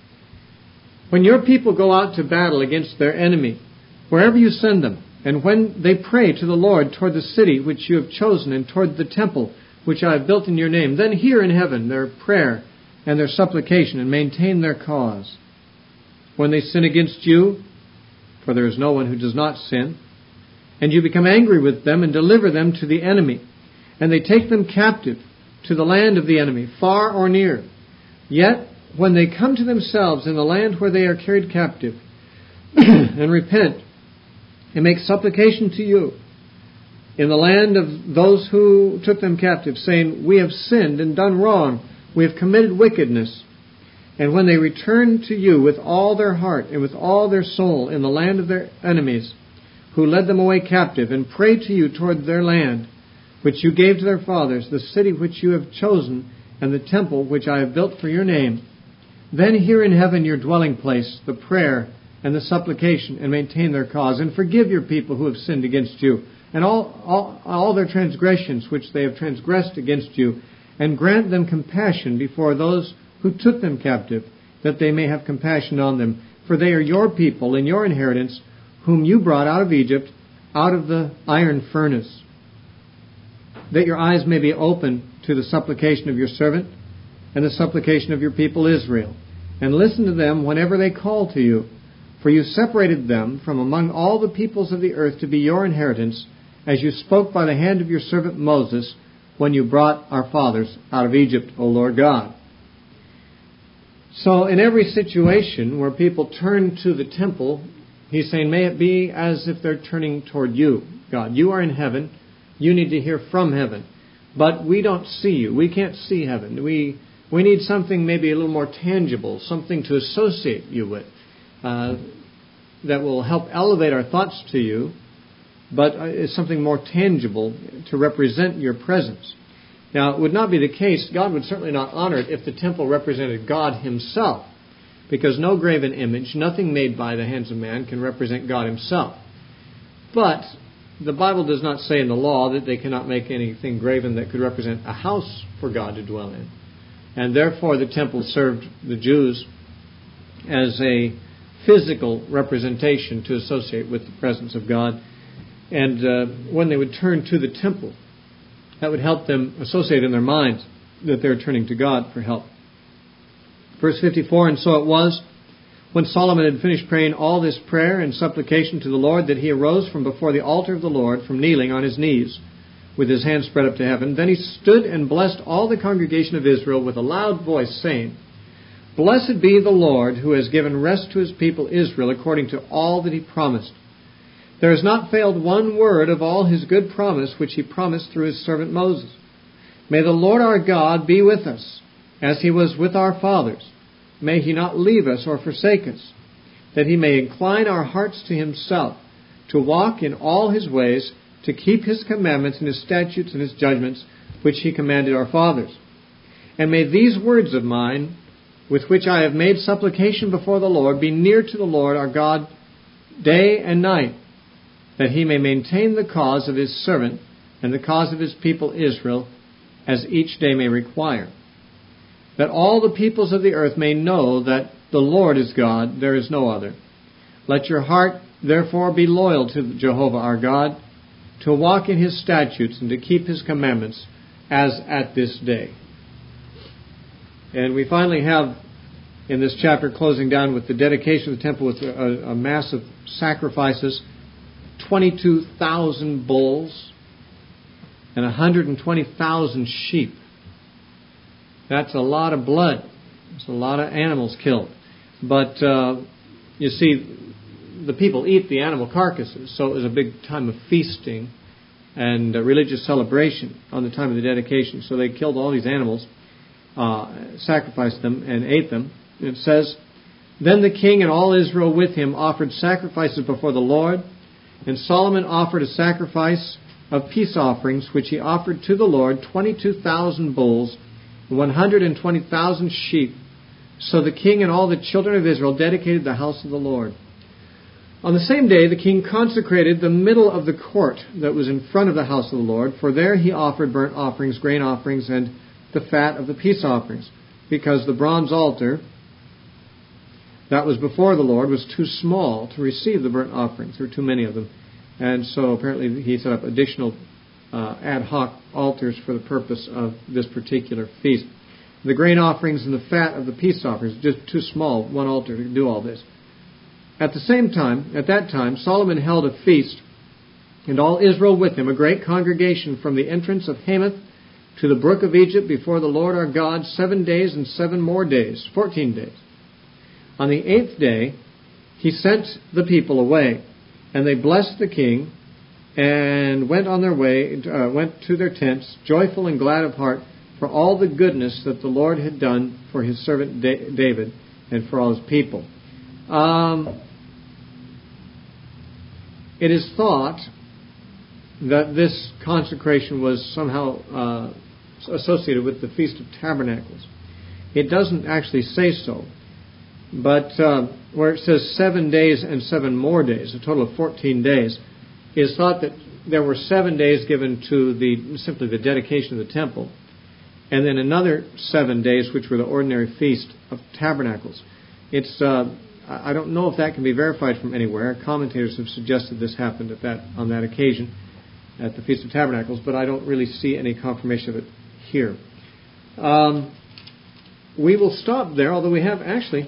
When your people go out to battle against their enemy, wherever you send them, and when they pray to the Lord toward the city which you have chosen, and toward the temple which I have built in your name, then hear in heaven their prayer and their supplication, and maintain their cause. When they sin against you, for there is no one who does not sin, and you become angry with them and deliver them to the enemy, and they take them captive to the land of the enemy, far or near, yet when they come to themselves in the land where they are carried captive, and repent, and make supplication to you, in the land of those who took them captive, saying, we have sinned and done wrong, we have committed wickedness. And when they return to you with all their heart and with all their soul in the land of their enemies, who led them away captive, and pray to you toward their land, which you gave to their fathers, the city which you have chosen, and the temple which I have built for your name, then hear in heaven your dwelling place, the prayer and the supplication, and maintain their cause, and forgive your people who have sinned against you, and all, all, all their transgressions which they have transgressed against you, and grant them compassion before those who took them captive, that they may have compassion on them. For they are your people and your inheritance, whom you brought out of Egypt, out of the iron furnace. That your eyes may be open to the supplication of your servant, and the supplication of your people Israel, and listen to them whenever they call to you. For you separated them from among all the peoples of the earth to be your inheritance, as you spoke by the hand of your servant Moses, when you brought our fathers out of Egypt, O Lord God. So in every situation where people turn to the temple, he's saying, may it be as if they're turning toward you, God. You are in heaven. You need to hear from heaven. But we don't see you. We can't see heaven. We we need something maybe a little more tangible, something to associate you with, uh, that will help elevate our thoughts to you, but it's something more tangible to represent your presence. Now, it would not be the case, God would certainly not honor it if the temple represented God himself, because no graven image, nothing made by the hands of man, can represent God himself. But the Bible does not say in the law that they cannot make anything graven that could represent a house for God to dwell in. And therefore the temple served the Jews as a physical representation to associate with the presence of God. And uh, when they would turn to the temple, that would help them associate in their minds that they're turning to God for help. Verse fifty-four, and so it was, when Solomon had finished praying all this prayer and supplication to the Lord, that he arose from before the altar of the Lord, from kneeling on his knees, with his hands spread up to heaven. Then he stood and blessed all the congregation of Israel with a loud voice, saying, Blessed be the Lord, who has given rest to his people Israel, according to all that he promised. There has not failed one word of all his good promise, which he promised through his servant Moses. May the Lord our God be with us, as he was with our fathers. May he not leave us or forsake us, that he may incline our hearts to himself, to walk in all his ways, to keep his commandments and his statutes and his judgments, which he commanded our fathers. And may these words of mine, with which I have made supplication before the Lord, be near to the Lord our God day and night, that he may maintain the cause of his servant and the cause of his people Israel, as each day may require. That all the peoples of the earth may know that the Lord is God, there is no other. Let your heart therefore be loyal to Jehovah our God, to walk in his statutes and to keep his commandments, as at this day. And we finally have in this chapter closing down with the dedication of the temple with a, a mass of sacrifices. twenty-two thousand bulls and one hundred twenty thousand sheep. That's a lot of blood. It's a lot of animals killed. But uh, you see, the people eat the animal carcasses, so it was a big time of feasting and uh, religious celebration on the time of the dedication. So they killed all these animals, uh, sacrificed them, and ate them. And it says, "Then the king and all Israel with him offered sacrifices before the Lord, and Solomon offered a sacrifice of peace offerings, which he offered to the Lord, twenty-two thousand bulls, and one hundred twenty thousand sheep. So the king and all the children of Israel dedicated the house of the Lord. On the same day, the king consecrated the middle of the court that was in front of the house of the Lord, for there he offered burnt offerings, grain offerings, and the fat of the peace offerings, because the bronze altar that was before the Lord was too small to receive the burnt offerings. There were too many of them. And so apparently he set up additional uh, ad hoc altars for the purpose of this particular feast. The grain offerings and the fat of the peace offerings, just too small, one altar to do all this. At the same time, at that time, Solomon held a feast, and all Israel with him, a great congregation from the entrance of Hamath to the brook of Egypt before the Lord our God, seven days and seven more days, fourteen days. On the eighth day, he sent the people away, and they blessed the king and went on their way, uh, went to their tents, joyful and glad of heart, for all the goodness that the Lord had done for his servant David and for all his people. Um, it is thought that this consecration was somehow uh, associated with the Feast of Tabernacles. It doesn't actually say so, but uh, where it says seven days and seven more days, a total of fourteen days, it is thought that there were seven days given to the simply the dedication of the temple, and then another seven days, which were the ordinary Feast of Tabernacles. It's uh, I don't know if that can be verified from anywhere. Commentators have suggested this happened at that on that occasion at the Feast of Tabernacles, but I don't really see any confirmation of it here. Um, we will stop there, although we have actually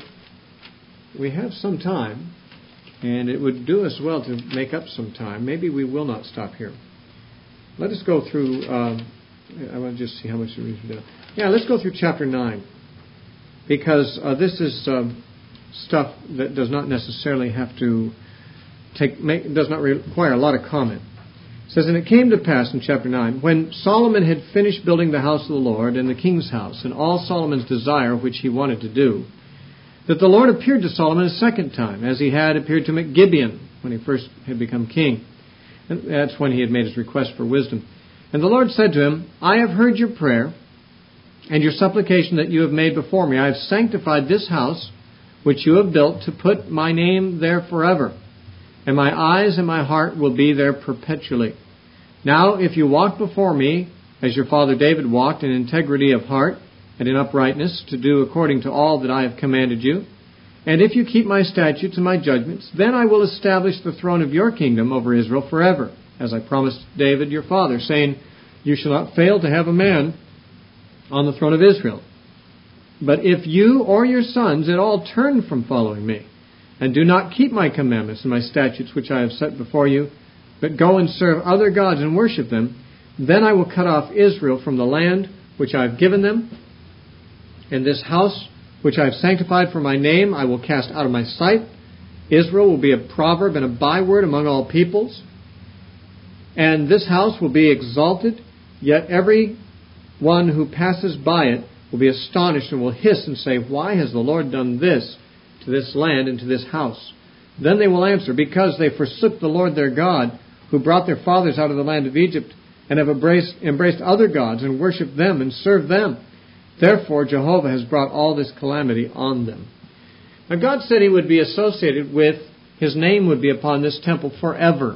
we have some time, and it would do us well to make up some time. Maybe we will not stop here. Let us go through. Um, I want to just see how much we read down. Yeah, let's go through chapter nine, because uh, this is um, stuff that does not necessarily have to take, make, does not require a lot of comment. It says, "And it came to pass in chapter nine, when Solomon had finished building the house of the Lord and the king's house, and all Solomon's desire which he wanted to do, that the Lord appeared to Solomon a second time, as he had appeared to him at Gibeon when he first had become king." And that's when he had made his request for wisdom. "And the Lord said to him, I have heard your prayer and your supplication that you have made before me. I have sanctified this house which you have built to put my name there forever. And my eyes and my heart will be there perpetually. Now, if you walk before me, as your father David walked, in integrity of heart and in uprightness, to do according to all that I have commanded you, and if you keep my statutes and my judgments, then I will establish the throne of your kingdom over Israel forever, as I promised David your father, saying, you shall not fail to have a man on the throne of Israel. But if you or your sons at all turn from following me, and do not keep my commandments and my statutes which I have set before you, but go and serve other gods and worship them, then I will cut off Israel from the land which I have given them, and this house which I have sanctified for my name I will cast out of my sight. Israel will be a proverb and a byword among all peoples. And this house will be exalted, yet every one who passes by it will be astonished and will hiss and say, why has the Lord done this to this land and to this house? Then they will answer, because they forsook the Lord their God, who brought their fathers out of the land of Egypt, and have embraced, embraced other gods and worshipped them and served them. Therefore Jehovah has brought all this calamity on them. Now God said he would be associated with, his name would be upon this temple forever.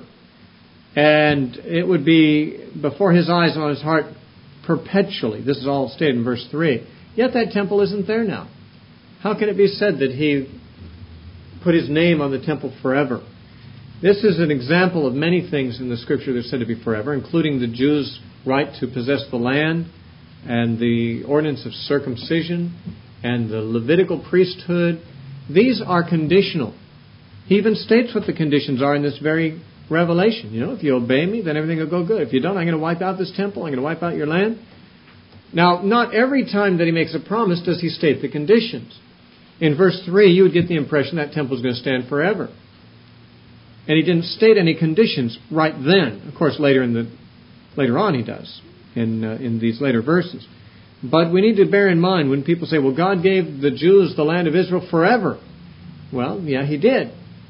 And it would be before his eyes and on his heart perpetually. This is all stated in verse three. Yet that temple isn't there now. How can it be said that he put his name on the temple forever? This is an example of many things in the Scripture that are said to be forever, including the Jews' right to possess the land, and the ordinance of circumcision, and the Levitical priesthood. These are conditional. He even states what the conditions are in this very revelation. You know, if you obey me, then everything will go good. If you don't, I'm going to wipe out this temple. I'm going to wipe out your land. Now, not every time that he makes a promise does he state the conditions. In verse three, you would get the impression that temple is going to stand forever. And he didn't state any conditions right then. Of course, later in the later on he does in uh, in these later verses. But we need to bear in mind when people say, well, God gave the Jews the land of Israel forever. Well, yeah, he did.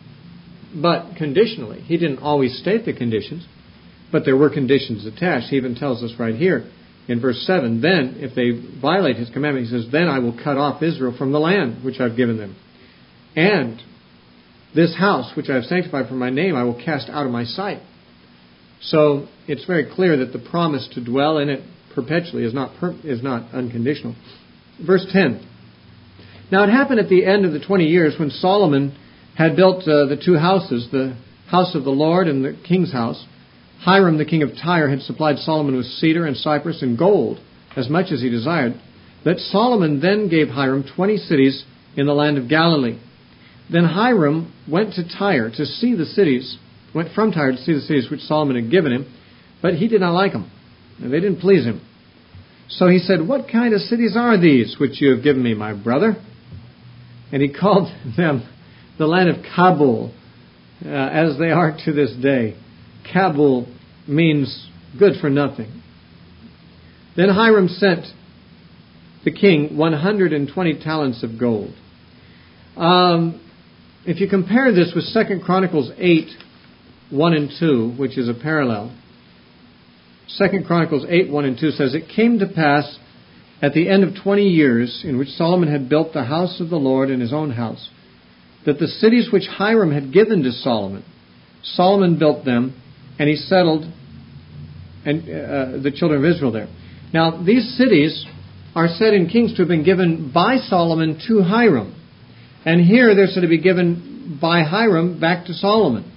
But conditionally. He didn't always state the conditions, but there were conditions attached. He even tells us right here in verse seven, then, if they violate his commandment, he says, then I will cut off Israel from the land which I've given them. And this house which I have sanctified for my name I will cast out of my sight. So it's very clear that the promise to dwell in it perpetually is not per- is not unconditional. Verse ten. Now it happened at the end of the twenty years when Solomon had built uh, the two houses, the house of the Lord and the king's house. Hiram, the king of Tyre, had supplied Solomon with cedar and cypress and gold, as much as he desired. That Solomon then gave Hiram twenty cities in the land of Galilee. Then Hiram went to Tyre to see the cities, went from Tyre to see the cities which Solomon had given him, but he did not like them, and they didn't please him. So he said, what kind of cities are these which you have given me, my brother? And he called them the land of Kabul, uh, as they are to this day. Kabul means good for nothing. Then Hiram sent the king one hundred twenty talents of gold. Um, if you compare this with Second Chronicles eight, one and two, which is a parallel, Second Chronicles eight, one and two says, it came to pass at the end of twenty years in which Solomon had built the house of the Lord and his own house, that the cities which Hiram had given to Solomon, Solomon built them, and he settled and uh, the children of Israel there. Now, these cities are said in Kings to have been given by Solomon to Hiram. And here they're said to be given by Hiram back to Solomon.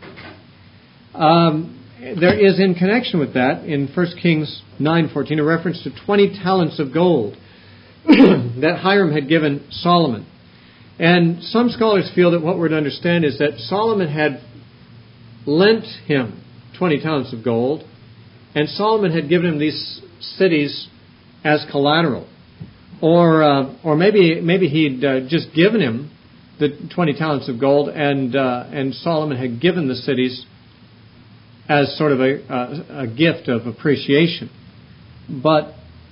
Um, there is in connection with that, in First Kings nine fourteen, a reference to twenty talents of gold that Hiram had given Solomon. And some scholars feel that what we're to understand is that Solomon had lent him twenty talents of gold, and Solomon had given him these cities as collateral. Or uh, or maybe maybe he'd uh, just given him the twenty talents of gold, and uh, and Solomon had given the cities as sort of a, a, a gift of appreciation. But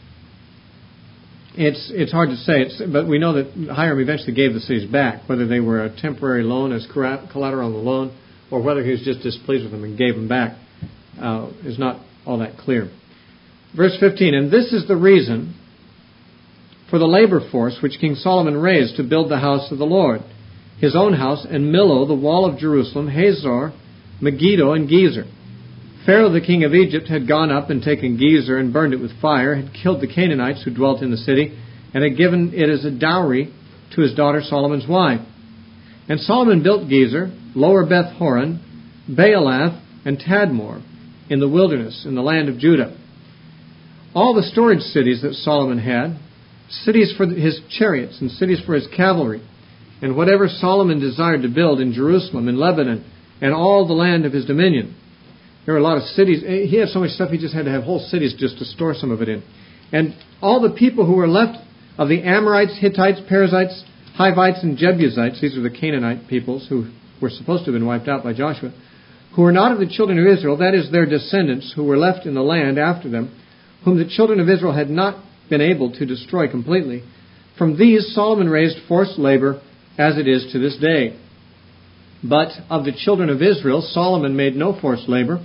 it's it's hard to say. It's, but we know that Hiram eventually gave the cities back, whether they were a temporary loan as collateral on the loan, or whether he was just displeased with them and gave them back, uh, is not all that clear. Verse fifteen, and this is the reason for the labor force which King Solomon raised to build the house of the Lord, his own house, and Millo, the wall of Jerusalem, Hazor, Megiddo, and Gezer. Pharaoh, the king of Egypt, had gone up and taken Gezer and burned it with fire, had killed the Canaanites who dwelt in the city, and had given it as a dowry to his daughter Solomon's wife. And Solomon built Gezer, Lower Beth Horon, Baalath, and Tadmor in the wilderness, in the land of Judah. All the storage cities that Solomon had, cities for his chariots and cities for his cavalry, and whatever Solomon desired to build in Jerusalem, in Lebanon, and all the land of his dominion. There were a lot of cities. He had so much stuff he just had to have whole cities just to store some of it in. And all the people who were left of the Amorites, Hittites, Perizzites, Hivites, and Jebusites, these were the Canaanite peoples who were supposed to have been wiped out by Joshua, who were not of the children of Israel, that is, their descendants who were left in the land after them, whom the children of Israel had not been able to destroy completely. From these Solomon raised forced labor, as it is to this day. But of the children of Israel, Solomon made no forced labor,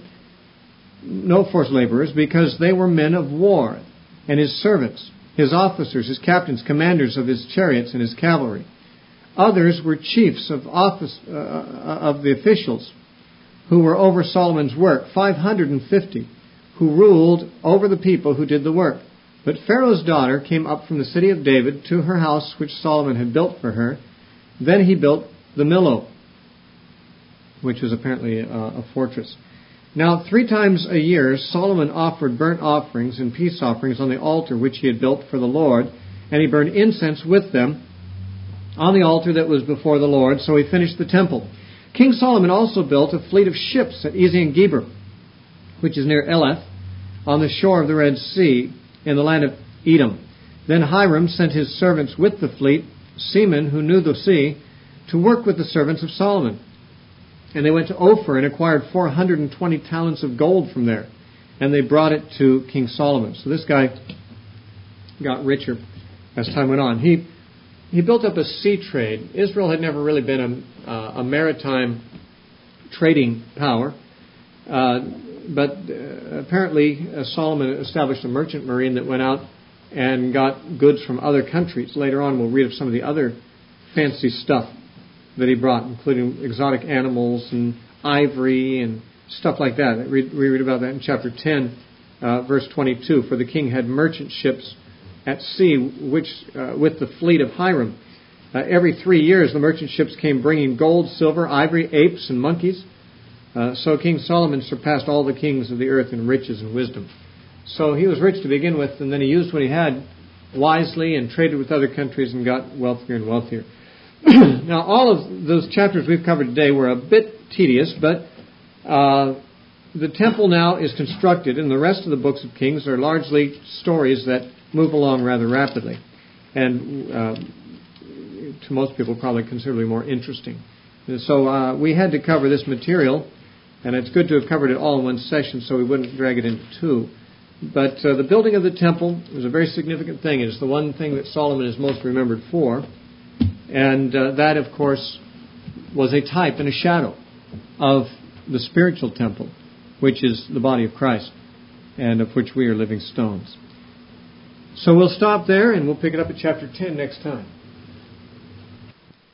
no forced laborers, because they were men of war, and his servants, his officers, his captains, commanders of his chariots and his cavalry. Others were chiefs of office uh, of the officials who were over Solomon's work, five hundred fifty, who ruled over the people who did the work. But Pharaoh's daughter came up from the city of David to her house which Solomon had built for her. Then he built the Millo, which was apparently a, a fortress. Now, three times a year, Solomon offered burnt offerings and peace offerings on the altar which he had built for the Lord, and he burned incense with them on the altar that was before the Lord, so he finished the temple. King Solomon also built a fleet of ships at Ezion-Geber, which is near Elath, on the shore of the Red Sea, in the land of Edom. Then Hiram sent his servants with the fleet, seamen who knew the sea, to work with the servants of Solomon. And they went to Ophir and acquired four hundred twenty talents of gold from there. And they brought it to King Solomon. So this guy got richer as time went on. He he built up a sea trade. Israel had never really been a, uh, a maritime trading power. Uh, but uh, apparently uh, Solomon established a merchant marine that went out and got goods from other countries. Later on we'll read of some of the other fancy stuff that he brought, including exotic animals and ivory and stuff like that. We read about that in chapter ten, uh, verse twenty-two. For the king had merchant ships at sea, which uh, with the fleet of Hiram. Uh, every three years the merchant ships came bringing gold, silver, ivory, apes, and monkeys. Uh, so King Solomon surpassed all the kings of the earth in riches and wisdom. So he was rich to begin with, and then he used what he had wisely and traded with other countries and got wealthier and wealthier. Now, all of those chapters we've covered today were a bit tedious, but uh, the temple now is constructed, and the rest of the books of Kings are largely stories that move along rather rapidly, and uh, to most people probably considerably more interesting. And so uh, we had to cover this material, and it's good to have covered it all in one session so we wouldn't drag it into two. But uh, the building of the temple was a very significant thing. It is the one thing that Solomon is most remembered for. And uh, that, of course, was a type and a shadow of the spiritual temple, which is the body of Christ, and of which we are living stones. So we'll stop there, and we'll pick it up at chapter ten next time.